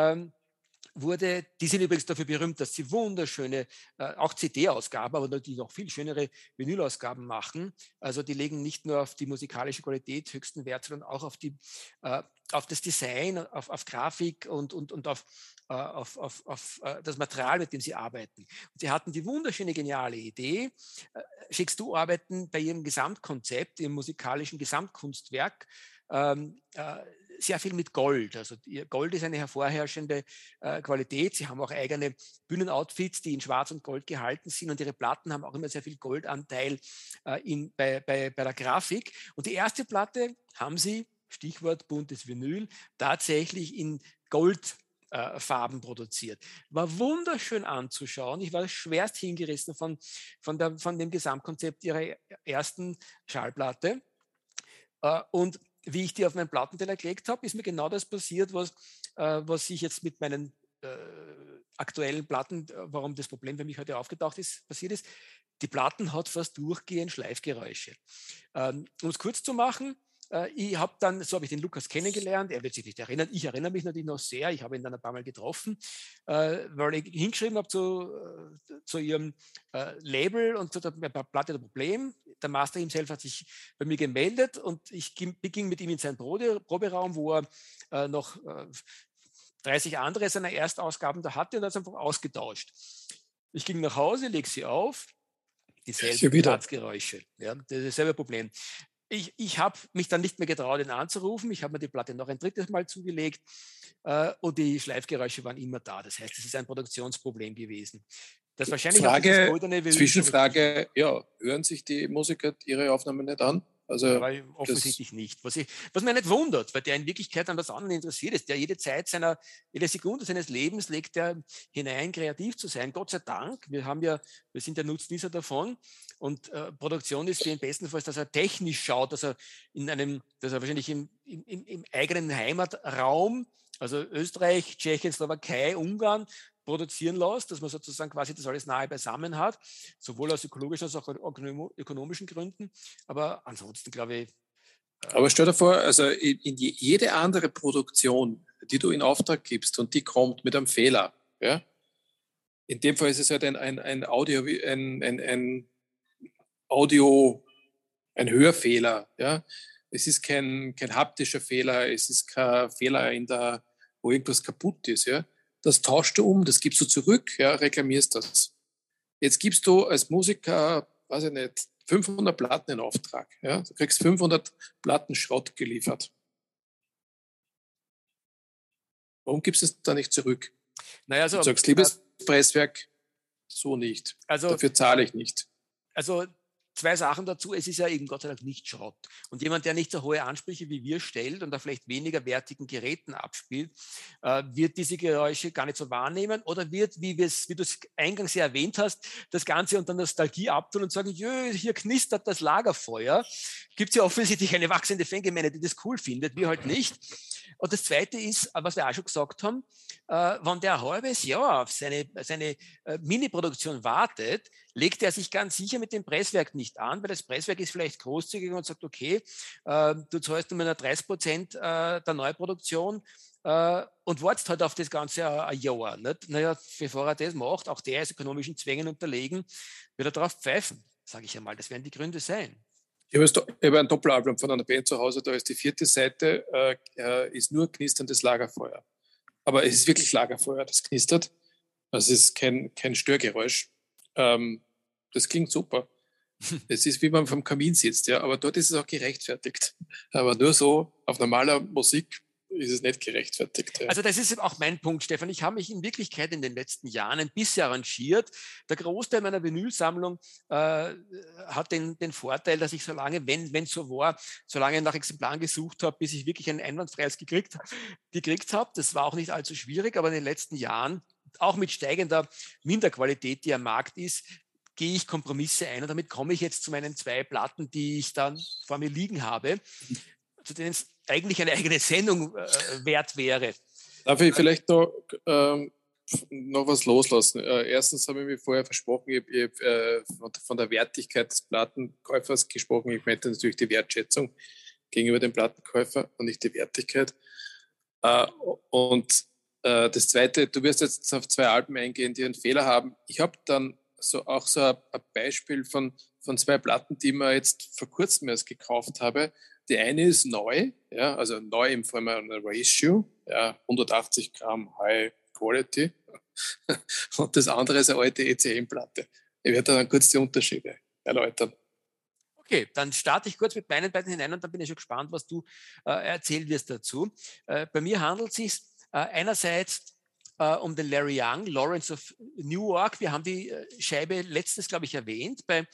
S2: die sind übrigens dafür berühmt, dass sie wunderschöne, auch CD-Ausgaben, aber natürlich noch viel schönere Vinyl-Ausgaben machen. Also die legen nicht nur auf die musikalische Qualität höchsten Wert, sondern auch auf das Design, auf Grafik und auf das Material, mit dem sie arbeiten. Und sie hatten die wunderschöne, geniale Idee. Shakes Do arbeiten bei ihrem Gesamtkonzept, ihrem musikalischen Gesamtkunstwerk, sehr viel mit Gold. Also Gold ist eine hervorherrschende Qualität. Sie haben auch eigene Bühnenoutfits, die in Schwarz und Gold gehalten sind, und ihre Platten haben auch immer sehr viel Goldanteil bei der Grafik. Und die erste Platte haben sie, Stichwort buntes Vinyl, tatsächlich in Goldfarben produziert. War wunderschön anzuschauen. Ich war schwerst hingerissen von dem Gesamtkonzept ihrer ersten Schallplatte. Und wie ich die auf meinen Plattenteller gelegt habe, ist mir genau das passiert, was ich jetzt mit meinen aktuellen Platten, warum das Problem für mich heute aufgetaucht ist, passiert ist. Die Platten hat fast durchgehend Schleifgeräusche. Um es kurz zu machen, so habe ich den Lukas kennengelernt. Er wird sich nicht erinnern. Ich erinnere mich natürlich noch sehr. Ich habe ihn dann ein paar Mal getroffen, weil ich hingeschrieben habe zu ihrem Label und zu der Platte der Problem. Der Master himself hat sich bei mir gemeldet und ich ging mit ihm in seinen Proberaum, wo er noch 30 andere seiner Erstausgaben da hatte, und hat es einfach ausgetauscht. Ich ging nach Hause, lege sie auf, dieselben Platzgeräusche. Ja, dasselbe Problem. Ich habe mich dann nicht mehr getraut, ihn anzurufen. Ich habe mir die Platte noch ein drittes Mal zugelegt und die Schleifgeräusche waren immer da. Das heißt, es ist ein Produktionsproblem gewesen. Das wahrscheinlich
S3: Zwischenfrage, ja, hören sich die Musiker ihre Aufnahmen nicht an? Also
S2: aber offensichtlich nicht. Was mich nicht wundert, weil der in Wirklichkeit an was anderes interessiert ist. Der jede Sekunde seines Lebens legt er hinein, kreativ zu sein. Gott sei Dank. Wir sind ja Nutznießer davon. Und Produktion ist für ihn bestenfalls, dass er technisch schaut, dass er wahrscheinlich im eigenen Heimatraum, also Österreich, Tschechien, Slowakei, Ungarn, produzieren lässt, dass man sozusagen quasi das alles nahe beisammen hat, sowohl aus ökologischen als auch ökonomischen Gründen. Aber ansonsten glaube ich.
S3: Aber stell dir vor, also in jede andere Produktion, die du in Auftrag gibst und die kommt mit einem Fehler, ja, in dem Fall ist es halt ein Hörfehler, ja. Es ist kein haptischer Fehler, es ist kein Fehler wo irgendwas kaputt ist, ja. Das tauschst du um, das gibst du zurück, ja, reklamierst das. Jetzt gibst du als Musiker, weiß ich nicht, 500 Platten in Auftrag. Ja? Du kriegst 500 Platten Schrott geliefert. Warum gibst du es da nicht zurück?
S2: Naja, also,
S3: du sagst, liebes Presswerk, so nicht.
S2: Also,
S3: dafür zahle ich nicht.
S2: Also 2 Sachen dazu. Es ist ja eben Gott sei Dank nicht Schrott. Und jemand, der nicht so hohe Ansprüche wie wir stellt und auf vielleicht weniger wertigen Geräten abspielt, wird diese Geräusche gar nicht so wahrnehmen oder wird, wie du es eingangs ja erwähnt hast, das Ganze unter Nostalgie abtun und sagen, jö, hier knistert das Lagerfeuer. Gibt es ja offensichtlich eine wachsende Fangemeinde, die das cool findet, wir halt nicht. Und das Zweite ist, was wir auch schon gesagt haben, wenn der ein halbes Jahr auf seine Mini-Produktion wartet, legt er sich ganz sicher mit dem Presswerk nicht an, weil das Presswerk ist vielleicht großzügig und sagt, okay, du zahlst nur 30% der Neuproduktion und wartest halt auf das Ganze ein Jahr. Nicht? Naja, bevor er das macht, auch der ist ökonomischen Zwängen unterlegen, wird er darauf pfeifen, sage ich einmal. Das werden die Gründe sein.
S3: Ich habe ein Doppelalbum von einer Band zu Hause, da ist die 4. Seite, ist nur knisterndes Lagerfeuer. Aber es ist wirklich Lagerfeuer, das knistert. Also es ist kein Störgeräusch. Das klingt super. Es ist, wie man vom Kamin sitzt, ja, aber dort ist es auch gerechtfertigt. Aber nur so auf normaler Musik ist es nicht gerechtfertigt. Ja.
S2: Also das ist auch mein Punkt, Stefan. Ich habe mich in Wirklichkeit in den letzten Jahren ein bisschen arrangiert. Der Großteil meiner Vinylsammlung hat den Vorteil, dass ich wenn es so war, so lange nach Exemplaren gesucht habe, bis ich wirklich ein einwandfreies gekriegt habe. Das war auch nicht allzu schwierig, aber in den letzten Jahren, auch mit steigender Minderqualität, die am Markt ist, gehe ich Kompromisse ein. Und damit komme ich jetzt zu meinen 2 Platten, die ich dann vor mir liegen habe, zu denen es eigentlich eine eigene Sendung wert wäre.
S3: Darf ich vielleicht noch was loslassen? Erstens habe ich mir vorher versprochen, ich habe von der Wertigkeit des Plattenkäufers gesprochen. Ich meinte natürlich die Wertschätzung gegenüber dem Plattenkäufer und nicht die Wertigkeit. Und das Zweite, du wirst jetzt auf 2 Alben eingehen, die einen Fehler haben. Ich habe dann auch so ein Beispiel von 2 Platten, die ich mir jetzt vor kurzem erst gekauft habe. Die eine ist neu, ja, also neu in Form einer Reissue, ja, 180 Gramm High Quality. Und das andere ist eine alte ECM-Platte. Ich werde dann kurz die Unterschiede erläutern.
S2: Okay, dann starte ich kurz mit meinen beiden hinein und dann bin ich schon gespannt, was du erzählen wirst dazu. Bei mir handelt es sich einerseits um den Larry Young, Lawrence of Newark. Wir haben die Scheibe letztens, glaube ich, erwähnt. Beim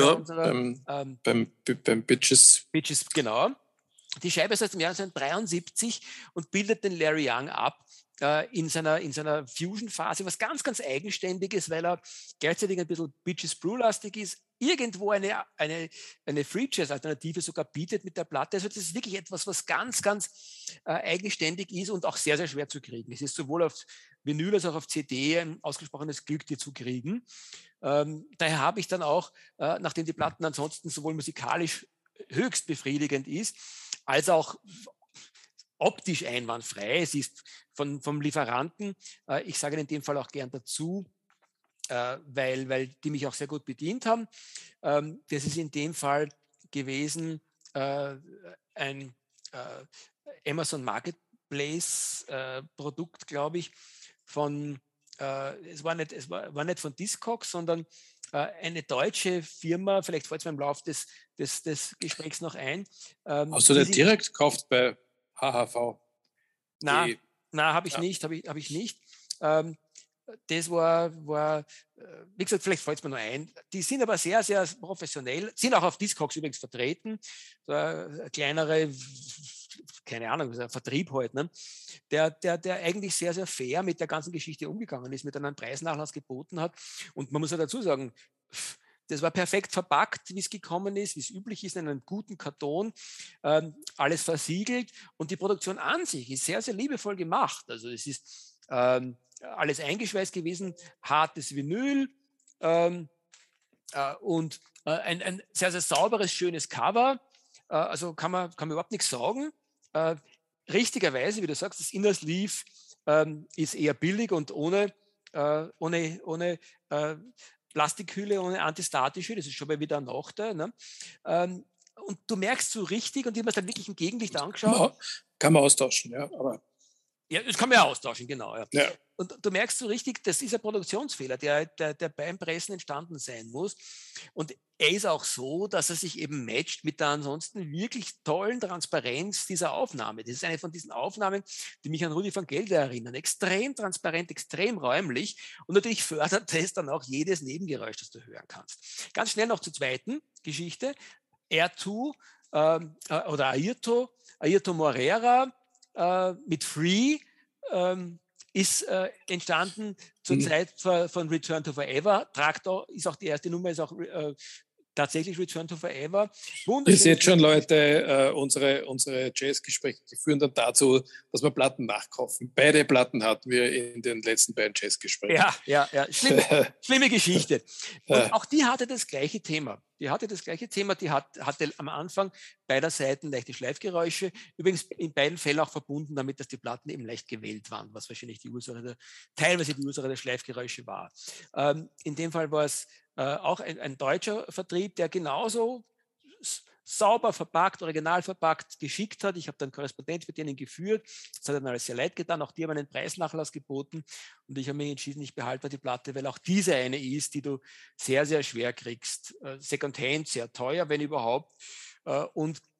S3: Bitches.
S2: Bitches, genau. Die Scheibe ist aus dem Jahr 1973 und bildet den Larry Young ab in seiner Fusion-Phase, was ganz, ganz eigenständiges, weil er gleichzeitig ein bisschen Bitches Brew-lastig ist, irgendwo eine Free Jazz-Alternative sogar bietet mit der Platte. Also das ist wirklich etwas, was ganz, ganz eigenständig ist und auch sehr, sehr schwer zu kriegen. Es ist sowohl auf Vinyl als auch auf CD ein ausgesprochenes Glück, die zu kriegen. Daher habe ich dann auch, nachdem die Platten ansonsten sowohl musikalisch höchst befriedigend ist, als auch optisch einwandfrei. Es ist vom Lieferanten, ich sage in dem Fall auch gern dazu, weil die mich auch sehr gut bedient haben. Das ist in dem Fall gewesen ein Amazon Marketplace Produkt, glaube ich, es war nicht von Discogs, sondern eine deutsche Firma, vielleicht fällt es mir im Laufe des Gesprächs noch ein.
S3: Hast du das direkt gekauft bei HHV?
S2: Nein, habe ich nicht. Das war, wie gesagt, vielleicht fällt es mir nur ein. Die sind aber sehr, sehr professionell, sind auch auf Discogs übrigens vertreten. So eine kleinere, keine Ahnung, ein Vertrieb halt, ne? Der eigentlich sehr, sehr fair mit der ganzen Geschichte umgegangen ist, mit einem Preisnachlass geboten hat. Und man muss ja dazu sagen, das war perfekt verpackt, wie es gekommen ist, wie es üblich ist, in einem guten Karton, alles versiegelt. Und die Produktion an sich ist sehr, sehr liebevoll gemacht. Also es ist alles eingeschweißt gewesen, hartes Vinyl und ein sehr, sehr sauberes, schönes Cover. Also kann man überhaupt nichts sagen. Richtigerweise, wie du sagst, das Inner Sleeve ist eher billig und ohne Plastikhülle, ohne Antistatische. Das ist schon mal wieder ein Nachteil. Ne? Und du merkst so richtig, und ich habe mir dann wirklich im Gegenlicht angeschaut.
S3: Kann man austauschen, ja. Aber
S2: ja, das kann man ja austauschen, genau. Ja.
S3: Ja.
S2: Und du merkst so richtig, das ist ein Produktionsfehler, der beim Pressen entstanden sein muss. Und er ist auch so, dass er sich eben matcht mit der ansonsten wirklich tollen Transparenz dieser Aufnahme. Das ist eine von diesen Aufnahmen, die mich an Rudi van Gelder erinnern. Extrem transparent, extrem räumlich. Und natürlich fördert das dann auch jedes Nebengeräusch, das du hören kannst. Ganz schnell noch zur zweiten Geschichte. R2 oder Airto Moreira mit Free ist entstanden zur Zeit von Return to Forever. Traktor ist auch die erste Nummer, ist auch tatsächlich Return to Forever.
S3: Ihr seht schon, Leute, unsere Jazzgespräche führen dann dazu, dass wir Platten nachkaufen. Beide Platten hatten wir in den letzten beiden Jazzgesprächen.
S2: Ja. Schlimme Geschichte. Und auch die hatte das gleiche Thema. Die hatte hatte am Anfang beider Seiten leichte Schleifgeräusche. Übrigens in beiden Fällen auch verbunden damit, dass die Platten eben leicht gewellt waren, was wahrscheinlich teilweise die Ursache der Schleifgeräusche war. In dem Fall war es auch ein deutscher Vertrieb, der genauso sauber verpackt, original verpackt, geschickt hat. Ich habe dann Korrespondenz mit denen geführt. Das hat dann alles sehr leid getan. Auch die haben einen Preisnachlass geboten. Und ich habe mich entschieden, ich behalte die Platte, weil auch diese eine ist, die du sehr, sehr schwer kriegst. Secondhand, sehr teuer, wenn überhaupt. Und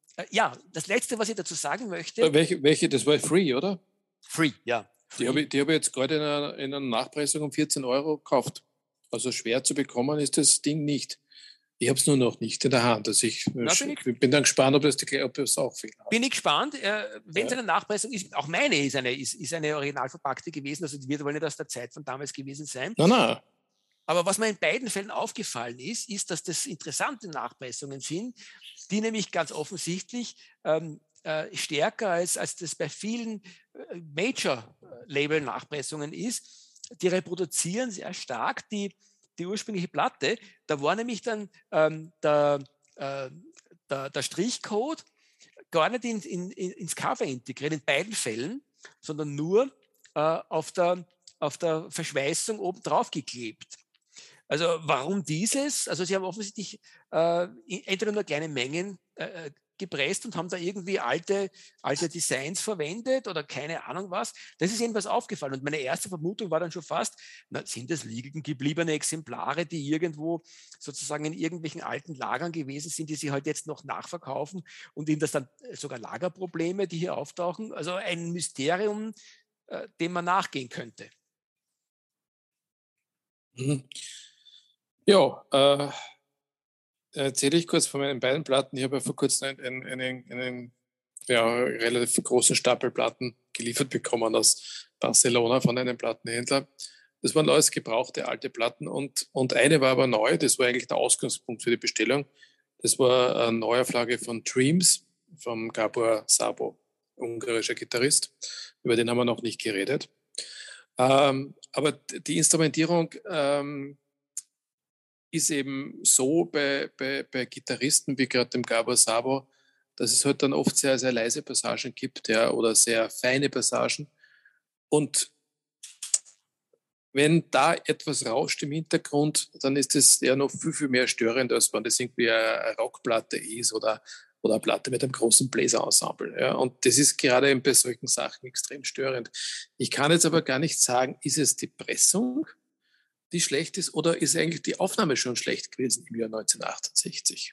S2: Ja, das Letzte, was ich dazu sagen möchte.
S3: Welche? Das war Free, oder?
S2: Free, ja. Free.
S3: Die habe ich jetzt gerade in einer Nachpressung um 14 Euro gekauft. Also schwer zu bekommen ist das Ding nicht. Ich habe es nur noch nicht in der Hand. Also ich bin dann gespannt, ob das auch viel hat.
S2: Bin ich gespannt. Wenn es eine Nachpressung ist, auch meine ist eine original verpackte gewesen. Also die wird wohl nicht aus der Zeit von damals gewesen sein.
S3: Nein.
S2: Aber was mir in beiden Fällen aufgefallen ist, dass das interessante Nachpressungen sind, die nämlich ganz offensichtlich stärker als das bei vielen Major-Label-Nachpressungen ist. Die reproduzieren sehr stark die ursprüngliche Platte. Da war nämlich dann der Strichcode gar nicht ins Cover integriert, in beiden Fällen, sondern nur auf der Verschweißung oben drauf geklebt. Also warum dieses? Also sie haben offensichtlich entweder nur kleine Mengen gepresst und haben da irgendwie alte Designs verwendet oder keine Ahnung was. Das ist jedenfalls aufgefallen. Und meine erste Vermutung war dann schon fast, sind das liegen gebliebene Exemplare, die irgendwo sozusagen in irgendwelchen alten Lagern gewesen sind, die sie halt jetzt noch nachverkaufen und ihnen das dann sogar Lagerprobleme, die hier auftauchen. Also ein Mysterium, dem man nachgehen könnte.
S3: Mhm. Ja, erzähle ich kurz von meinen beiden Platten. Ich habe ja vor kurzem einen relativ großen Stapel Platten geliefert bekommen aus Barcelona von einem Plattenhändler. Das waren alles gebrauchte alte Platten und eine war aber neu. Das war eigentlich der Ausgangspunkt für die Bestellung. Das war eine Neuauflage von Dreams von Gabor Szabo, ungarischer Gitarrist. Über den haben wir noch nicht geredet. Aber die Instrumentierung ist eben so bei Gitarristen wie gerade dem Gabor Szabo, dass es halt dann oft sehr, sehr leise Passagen gibt, ja, oder sehr feine Passagen. Und wenn da etwas rauscht im Hintergrund, dann ist es ja noch viel, viel mehr störend, als wenn das irgendwie eine Rockplatte ist oder eine Platte mit einem großen Bläserensemble. Ja. Und das ist gerade bei solchen Sachen extrem störend. Ich kann jetzt aber gar nicht sagen, ist es die Pressung, die schlecht ist, oder ist eigentlich die Aufnahme schon schlecht gewesen im Jahr 1968?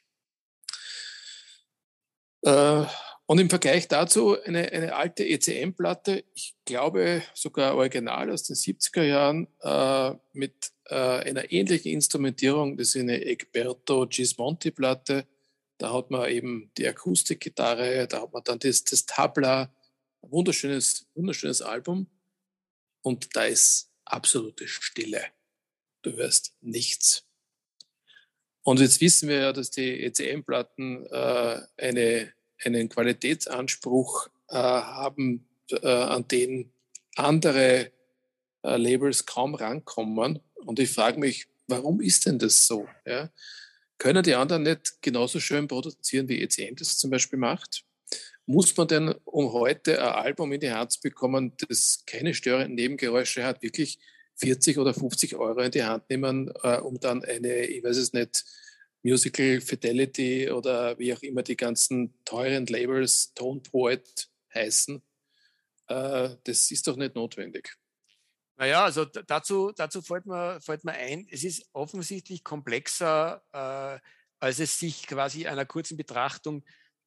S3: Und im Vergleich dazu eine alte ECM-Platte, ich glaube sogar original aus den 70er Jahren, mit einer ähnlichen Instrumentierung, das ist eine Egberto Gismonti-Platte. Da hat man eben die Akustikgitarre, da hat man dann das Tabla, ein wunderschönes Album. Und da ist absolute Stille. Du hörst nichts. Und jetzt wissen wir ja, dass die ECM-Platten einen Qualitätsanspruch haben, an den andere Labels kaum rankommen. Und ich frage mich, warum ist denn das so? Ja? Können die anderen nicht genauso schön produzieren, wie ECM das zum Beispiel macht? Muss man denn, um heute ein Album in die Hand zu bekommen, das keine störenden Nebengeräusche hat, wirklich 40 oder 50 Euro in die Hand nehmen, um dann eine, ich weiß es nicht, Musical Fidelity oder wie auch immer die ganzen teuren Labels, Tone Poet heißen? Das ist doch nicht notwendig.
S2: Naja, also dazu fällt mir ein, es ist offensichtlich komplexer, als es sich quasi einer kurzen Betrachtung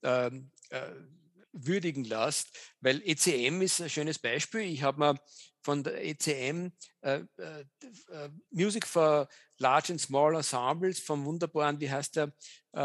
S2: würdigen lässt, weil ECM ist ein schönes Beispiel. Ich habe mir von der ECM Music for Large and Small Ensembles vom wunderbaren, wie heißt der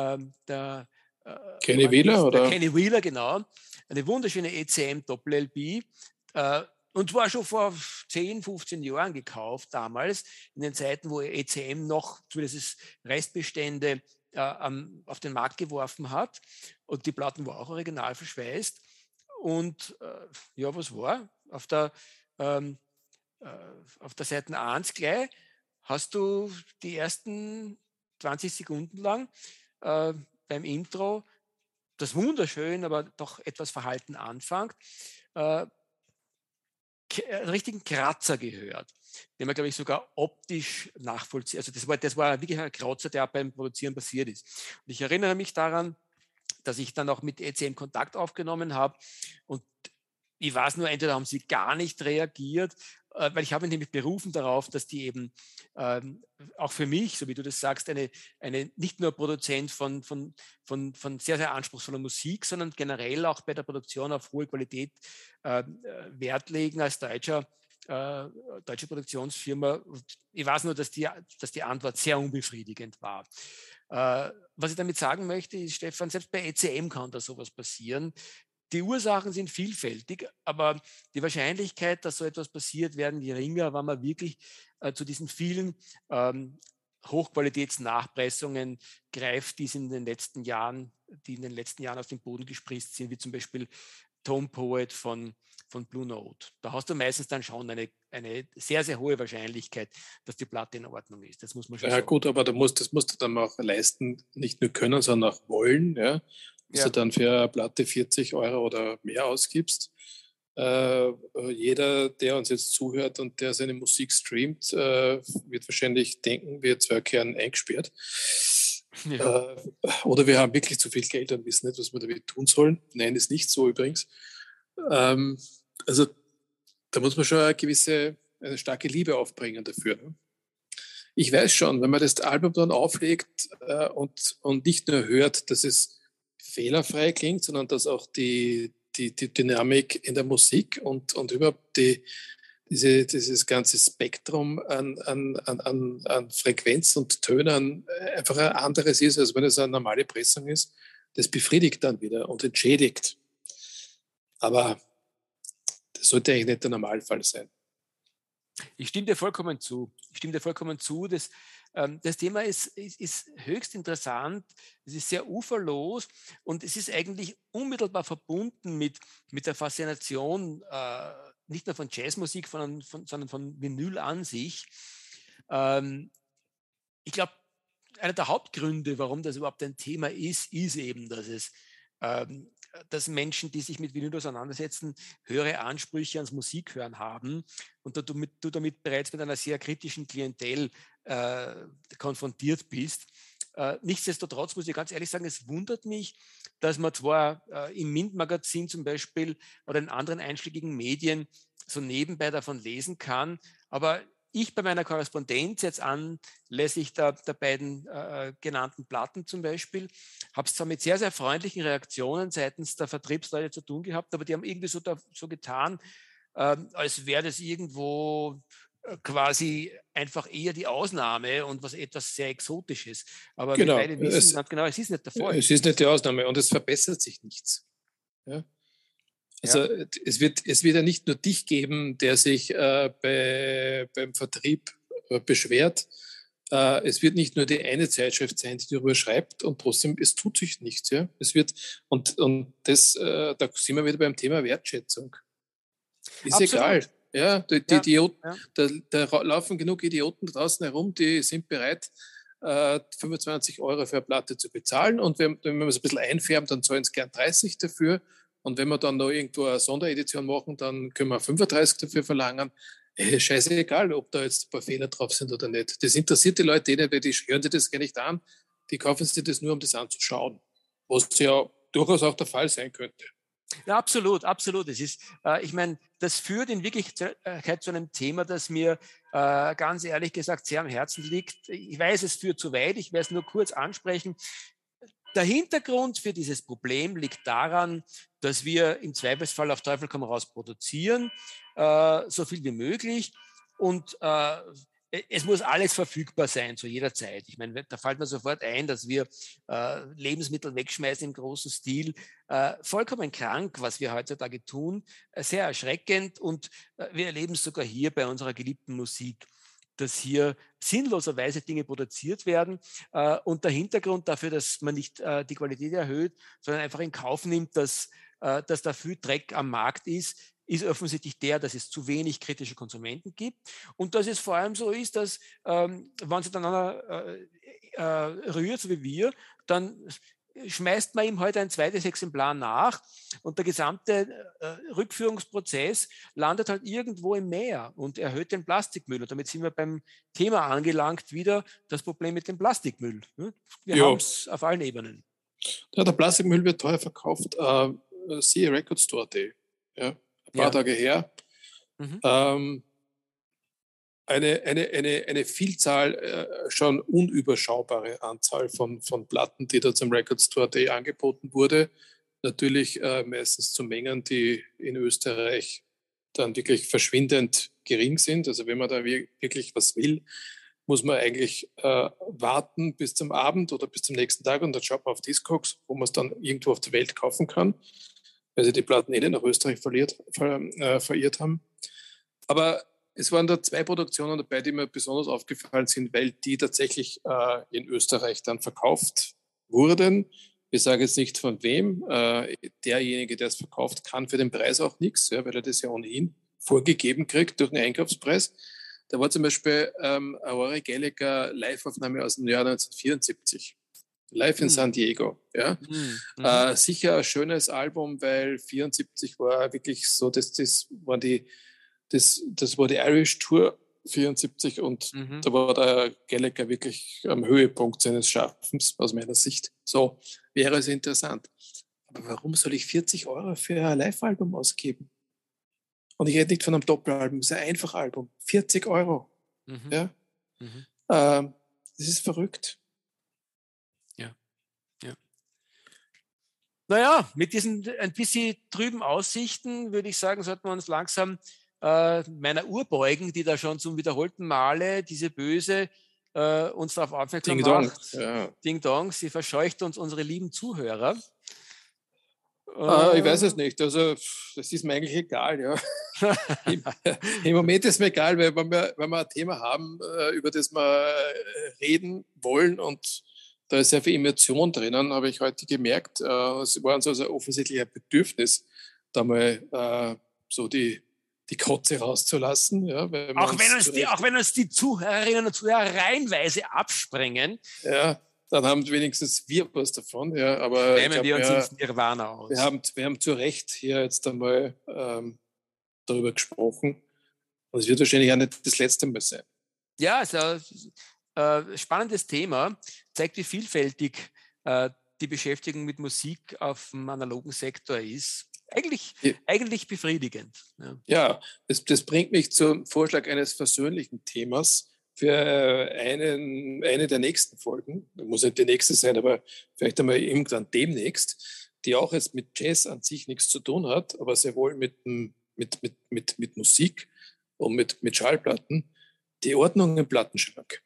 S3: Kenny Wheeler, oder?
S2: Kenny Wheeler, genau. Eine wunderschöne ECM Doppel-LP. Und war schon vor 10, 15 Jahren gekauft damals, in den Zeiten, wo ECM noch zumindest Restbestände auf den Markt geworfen hat. Und die Platten waren auch original verschweißt. Und ja, was war? Auf der Seite 1 gleich hast du die ersten 20 Sekunden lang beim Intro das wunderschön, aber doch etwas verhalten anfängt, einen richtigen Kratzer gehört, den man, glaube ich, sogar optisch nachvollzieht. Also das war wirklich ein Kratzer, der beim Produzieren passiert ist. Und ich erinnere mich daran, dass ich dann auch mit ECM Kontakt aufgenommen habe und ich weiß nur, entweder haben sie gar nicht reagiert weil ich habe mich nämlich berufen darauf, dass die eben auch für mich, so wie du das sagst, eine nicht nur Produzent von sehr, sehr anspruchsvoller Musik, sondern generell auch bei der Produktion auf hohe Qualität Wert legen als deutsche Produktionsfirma. Ich weiß nur, dass die Antwort sehr unbefriedigend war. Was ich damit sagen möchte, ist, Stefan, selbst bei ECM kann da sowas passieren. Die Ursachen sind vielfältig, aber die Wahrscheinlichkeit, dass so etwas passiert, werden geringer, wenn man wirklich zu diesen vielen Hochqualitätsnachpressungen greift, die in den letzten Jahren auf den Boden gesprießt sind, wie zum Beispiel Tone Poet von Blue Note. Da hast du meistens dann schon eine sehr, sehr hohe Wahrscheinlichkeit, dass die Platte in Ordnung ist. Das muss man schon sagen.
S3: Gut, aber das musst du dann auch leisten, nicht nur können, sondern auch wollen. Ja? Dass du dann für eine Platte 40 Euro oder mehr ausgibst. Jeder, der uns jetzt zuhört und der seine Musik streamt, wird wahrscheinlich denken, wir zwei Kern eingesperrt. Ja. Oder wir haben wirklich zu viel Geld und wissen nicht, was wir damit tun sollen. Nein, ist nicht so übrigens. Also da muss man schon eine starke Liebe aufbringen dafür. Ne? Ich weiß schon, wenn man das Album dann auflegt und nicht nur hört, dass es fehlerfrei klingt, sondern dass auch die Dynamik in der Musik und überhaupt dieses ganze Spektrum an Frequenz und Tönen einfach ein anderes ist, als wenn es eine normale Pressung ist. Das befriedigt dann wieder und entschädigt. Aber das sollte eigentlich nicht der Normalfall sein.
S2: Ich stimme dir vollkommen zu. Das Thema ist höchst interessant, es ist sehr uferlos und es ist eigentlich unmittelbar verbunden mit der Faszination nicht nur von Jazzmusik, sondern von Vinyl an sich. Ich glaube, einer der Hauptgründe, warum das überhaupt ein Thema ist eben, dass Menschen, die sich mit Vinyl auseinandersetzen, höhere Ansprüche ans Musikhören haben und du damit bereits mit einer sehr kritischen Klientel konfrontiert bist. Nichtsdestotrotz muss ich ganz ehrlich sagen, es wundert mich, dass man zwar im Mint-Magazin zum Beispiel oder in anderen einschlägigen Medien so nebenbei davon lesen kann, aber ich bei meiner Korrespondenz jetzt anlässlich der beiden genannten Platten zum Beispiel, habe es zwar mit sehr, sehr freundlichen Reaktionen seitens der Vertriebsleute zu tun gehabt, aber die haben irgendwie so getan, als wäre das irgendwo quasi einfach eher die Ausnahme und was etwas sehr Exotisches. Aber wir beide wissen ganz genau, es ist nicht der Fall.
S3: Es ist nicht die Ausnahme und es verbessert sich nichts. Ja? Also es wird ja nicht nur dich geben, der sich beim Vertrieb beschwert. Es wird nicht nur die eine Zeitschrift sein, die darüber schreibt und trotzdem, es tut sich nichts. Ja? Es wird, und das, da sind wir wieder beim Thema Wertschätzung. Ist absolut egal. Ja, die Idioten, da laufen genug Idioten draußen herum, die sind bereit, 25 Euro für eine Platte zu bezahlen und wenn wir es ein bisschen einfärben, dann zahlen sie gern 30 dafür. Und wenn wir dann noch irgendwo eine Sonderedition machen, dann können wir 35 dafür verlangen. Scheißegal, ob da jetzt ein paar Fehler drauf sind oder nicht. Das interessiert die Leute nicht, weil die hören sich das gar nicht an. Die kaufen sich das nur, um das anzuschauen. Was ja durchaus auch der Fall sein könnte.
S2: Ja, absolut. Es ist, ich meine, das führt in Wirklichkeit zu einem Thema, das mir ganz ehrlich gesagt sehr am Herzen liegt. Ich weiß, es führt zu weit. Ich werde es nur kurz ansprechen. Der Hintergrund für dieses Problem liegt daran, dass wir im Zweifelsfall auf Teufel komm raus produzieren, so viel wie möglich. Und es muss alles verfügbar sein zu jeder Zeit. Ich meine, da fällt mir sofort ein, dass wir Lebensmittel wegschmeißen im großen Stil. Vollkommen krank, was wir heutzutage tun. Sehr erschreckend und wir erleben es sogar hier bei unserer geliebten Musik, dass hier sinnloserweise Dinge produziert werden und der Hintergrund dafür, dass man nicht die Qualität erhöht, sondern einfach in Kauf nimmt, dass da viel Dreck am Markt ist offensichtlich dass es zu wenig kritische Konsumenten gibt und dass es vor allem so ist, dass wenn sie dann rührt, so wie wir, dann schmeißt man ihm heute ein zweites Exemplar nach und der gesamte Rückführungsprozess landet halt irgendwo im Meer und erhöht den Plastikmüll. Und damit sind wir beim Thema angelangt, wieder das Problem mit dem Plastikmüll. Wir haben es auf allen Ebenen.
S3: Ja, der Plastikmüll wird teuer verkauft. Siehe Record Store Day. Ja, ein paar Tage her. eine Vielzahl, schon unüberschaubare Anzahl von Platten, die da zum Record Store Day angeboten wurde. Natürlich meistens zu Mengen, die in Österreich dann wirklich verschwindend gering sind. Also wenn man da wirklich was will, muss man eigentlich warten bis zum Abend oder bis zum nächsten Tag und dann schaut man auf Discogs, wo man es dann irgendwo auf der Welt kaufen kann, weil sie die Platten nicht nach Österreich verirrt haben. Aber es waren da 2 Produktionen dabei, die mir besonders aufgefallen sind, weil die tatsächlich in Österreich dann verkauft wurden. Ich sage jetzt nicht von wem. Derjenige, der es verkauft, kann für den Preis auch nichts, ja, weil er das ja ohnehin vorgegeben kriegt durch den Einkaufspreis. Da war zum Beispiel Rory Gallagher Live-Aufnahme aus dem Jahr 1974. Live in San Diego. Ja. Sicher ein schönes Album, weil 1974 war wirklich so, das war die Irish Tour 74 und da war der Gallagher wirklich am Höhepunkt seines Schaffens, aus meiner Sicht. So wäre es interessant. Aber warum soll ich 40 € für ein Live-Album ausgeben? Und ich rede nicht von einem Doppelalbum, es ist ein Einfachalbum. 40 €. Ja? Das ist verrückt.
S2: Naja, mit diesen ein bisschen trüben Aussichten, würde ich sagen, sollten wir uns langsam meiner Uhr beugen, die da schon zum wiederholten Male, diese Böse, uns darauf aufmerksam macht.
S3: Ja.
S2: Ding Dong, sie verscheucht uns unsere lieben Zuhörer.
S3: Ich weiß es nicht. Also, das ist mir eigentlich egal. Ja. Im Moment ist mir egal, weil wenn wir ein Thema haben, über das wir reden wollen und da ist sehr viel Emotion drinnen, habe ich heute gemerkt. Es war uns also offensichtlich ein Bedürfnis, da mal so die Kotze rauszulassen. Ja,
S2: auch wenn uns die Zuhörerinnen und Zuhörer reihenweise absprengen.
S3: Ja, dann haben wenigstens wir was davon. Ja, aber
S2: nehmen wir uns ins Nirvana aus.
S3: Wir haben zu Recht hier jetzt einmal darüber gesprochen. Und es wird wahrscheinlich auch nicht das letzte Mal sein.
S2: Ja, es ist ein spannendes Thema. Zeigt, wie vielfältig die Beschäftigung mit Musik auf dem analogen Sektor ist. Eigentlich befriedigend.
S3: Ja, das bringt mich zum Vorschlag eines versöhnlichen Themas für eine der nächsten Folgen. Das muss nicht die nächste sein, aber vielleicht einmal irgendwann demnächst, die auch jetzt mit Jazz an sich nichts zu tun hat, aber sehr wohl mit Musik und mit Schallplatten. Die Ordnung im Plattenschrank.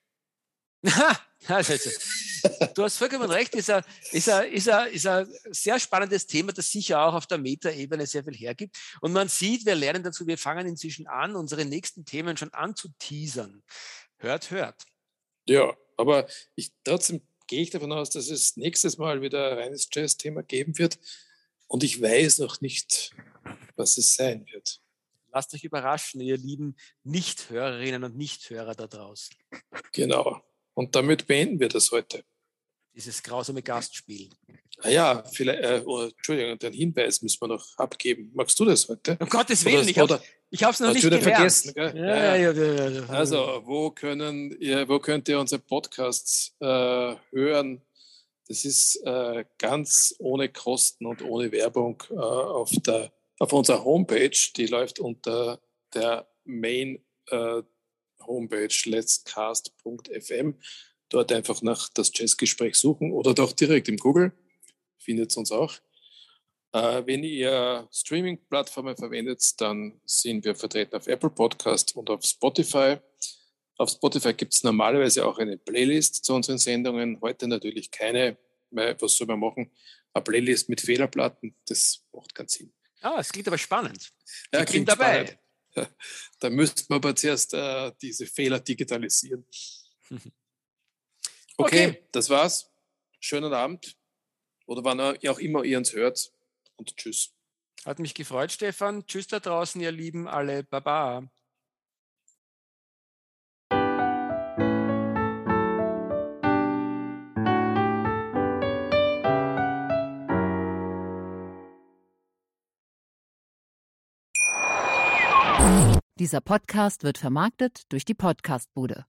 S2: Du hast vollkommen recht, ist ein sehr spannendes Thema, das sicher auch auf der Metaebene sehr viel hergibt. Und man sieht, wir lernen dazu, wir fangen inzwischen an, unsere nächsten Themen schon anzuteasern. Hört.
S3: Ja, aber trotzdem gehe ich davon aus, dass es nächstes Mal wieder ein reines Jazz-Thema geben wird. Und ich weiß noch nicht, was es sein wird.
S2: Lasst euch überraschen, ihr lieben Nichthörerinnen und Nichthörer da draußen.
S3: Genau. Und damit beenden wir das heute.
S2: Dieses grausame Gastspiel.
S3: Ja, vielleicht, Entschuldigung, den Hinweis müssen wir noch abgeben. Magst du das heute?
S2: Um Gottes Willen, ich habe es noch nicht gelernt.
S3: Vergessen, gell?
S2: Ja.
S3: Also, wo könnt ihr unsere Podcasts hören? Das ist ganz ohne Kosten und ohne Werbung auf unserer Homepage. Die läuft unter der Main Homepage letscast.fm. Dort einfach nach das Jazzgespräch suchen oder doch direkt im Google. Findet es uns auch. Wenn ihr Streaming-Plattformen verwendet, dann sind wir vertreten auf Apple Podcast und auf Spotify. Auf Spotify gibt es normalerweise auch eine Playlist zu unseren Sendungen. Heute natürlich keine, weil was soll man machen? Eine Playlist mit Fehlerplatten, das macht keinen Sinn.
S2: Es klingt aber spannend.
S3: Ja, klingt dabei. Spannend. Da müssten wir aber zuerst diese Fehler digitalisieren. Okay, das war's. Schönen Abend. Oder wann auch immer ihr uns hört. Und tschüss.
S2: Hat mich gefreut, Stefan. Tschüss da draußen, ihr Lieben alle. Baba.
S4: Dieser Podcast wird vermarktet durch die Podcastbude.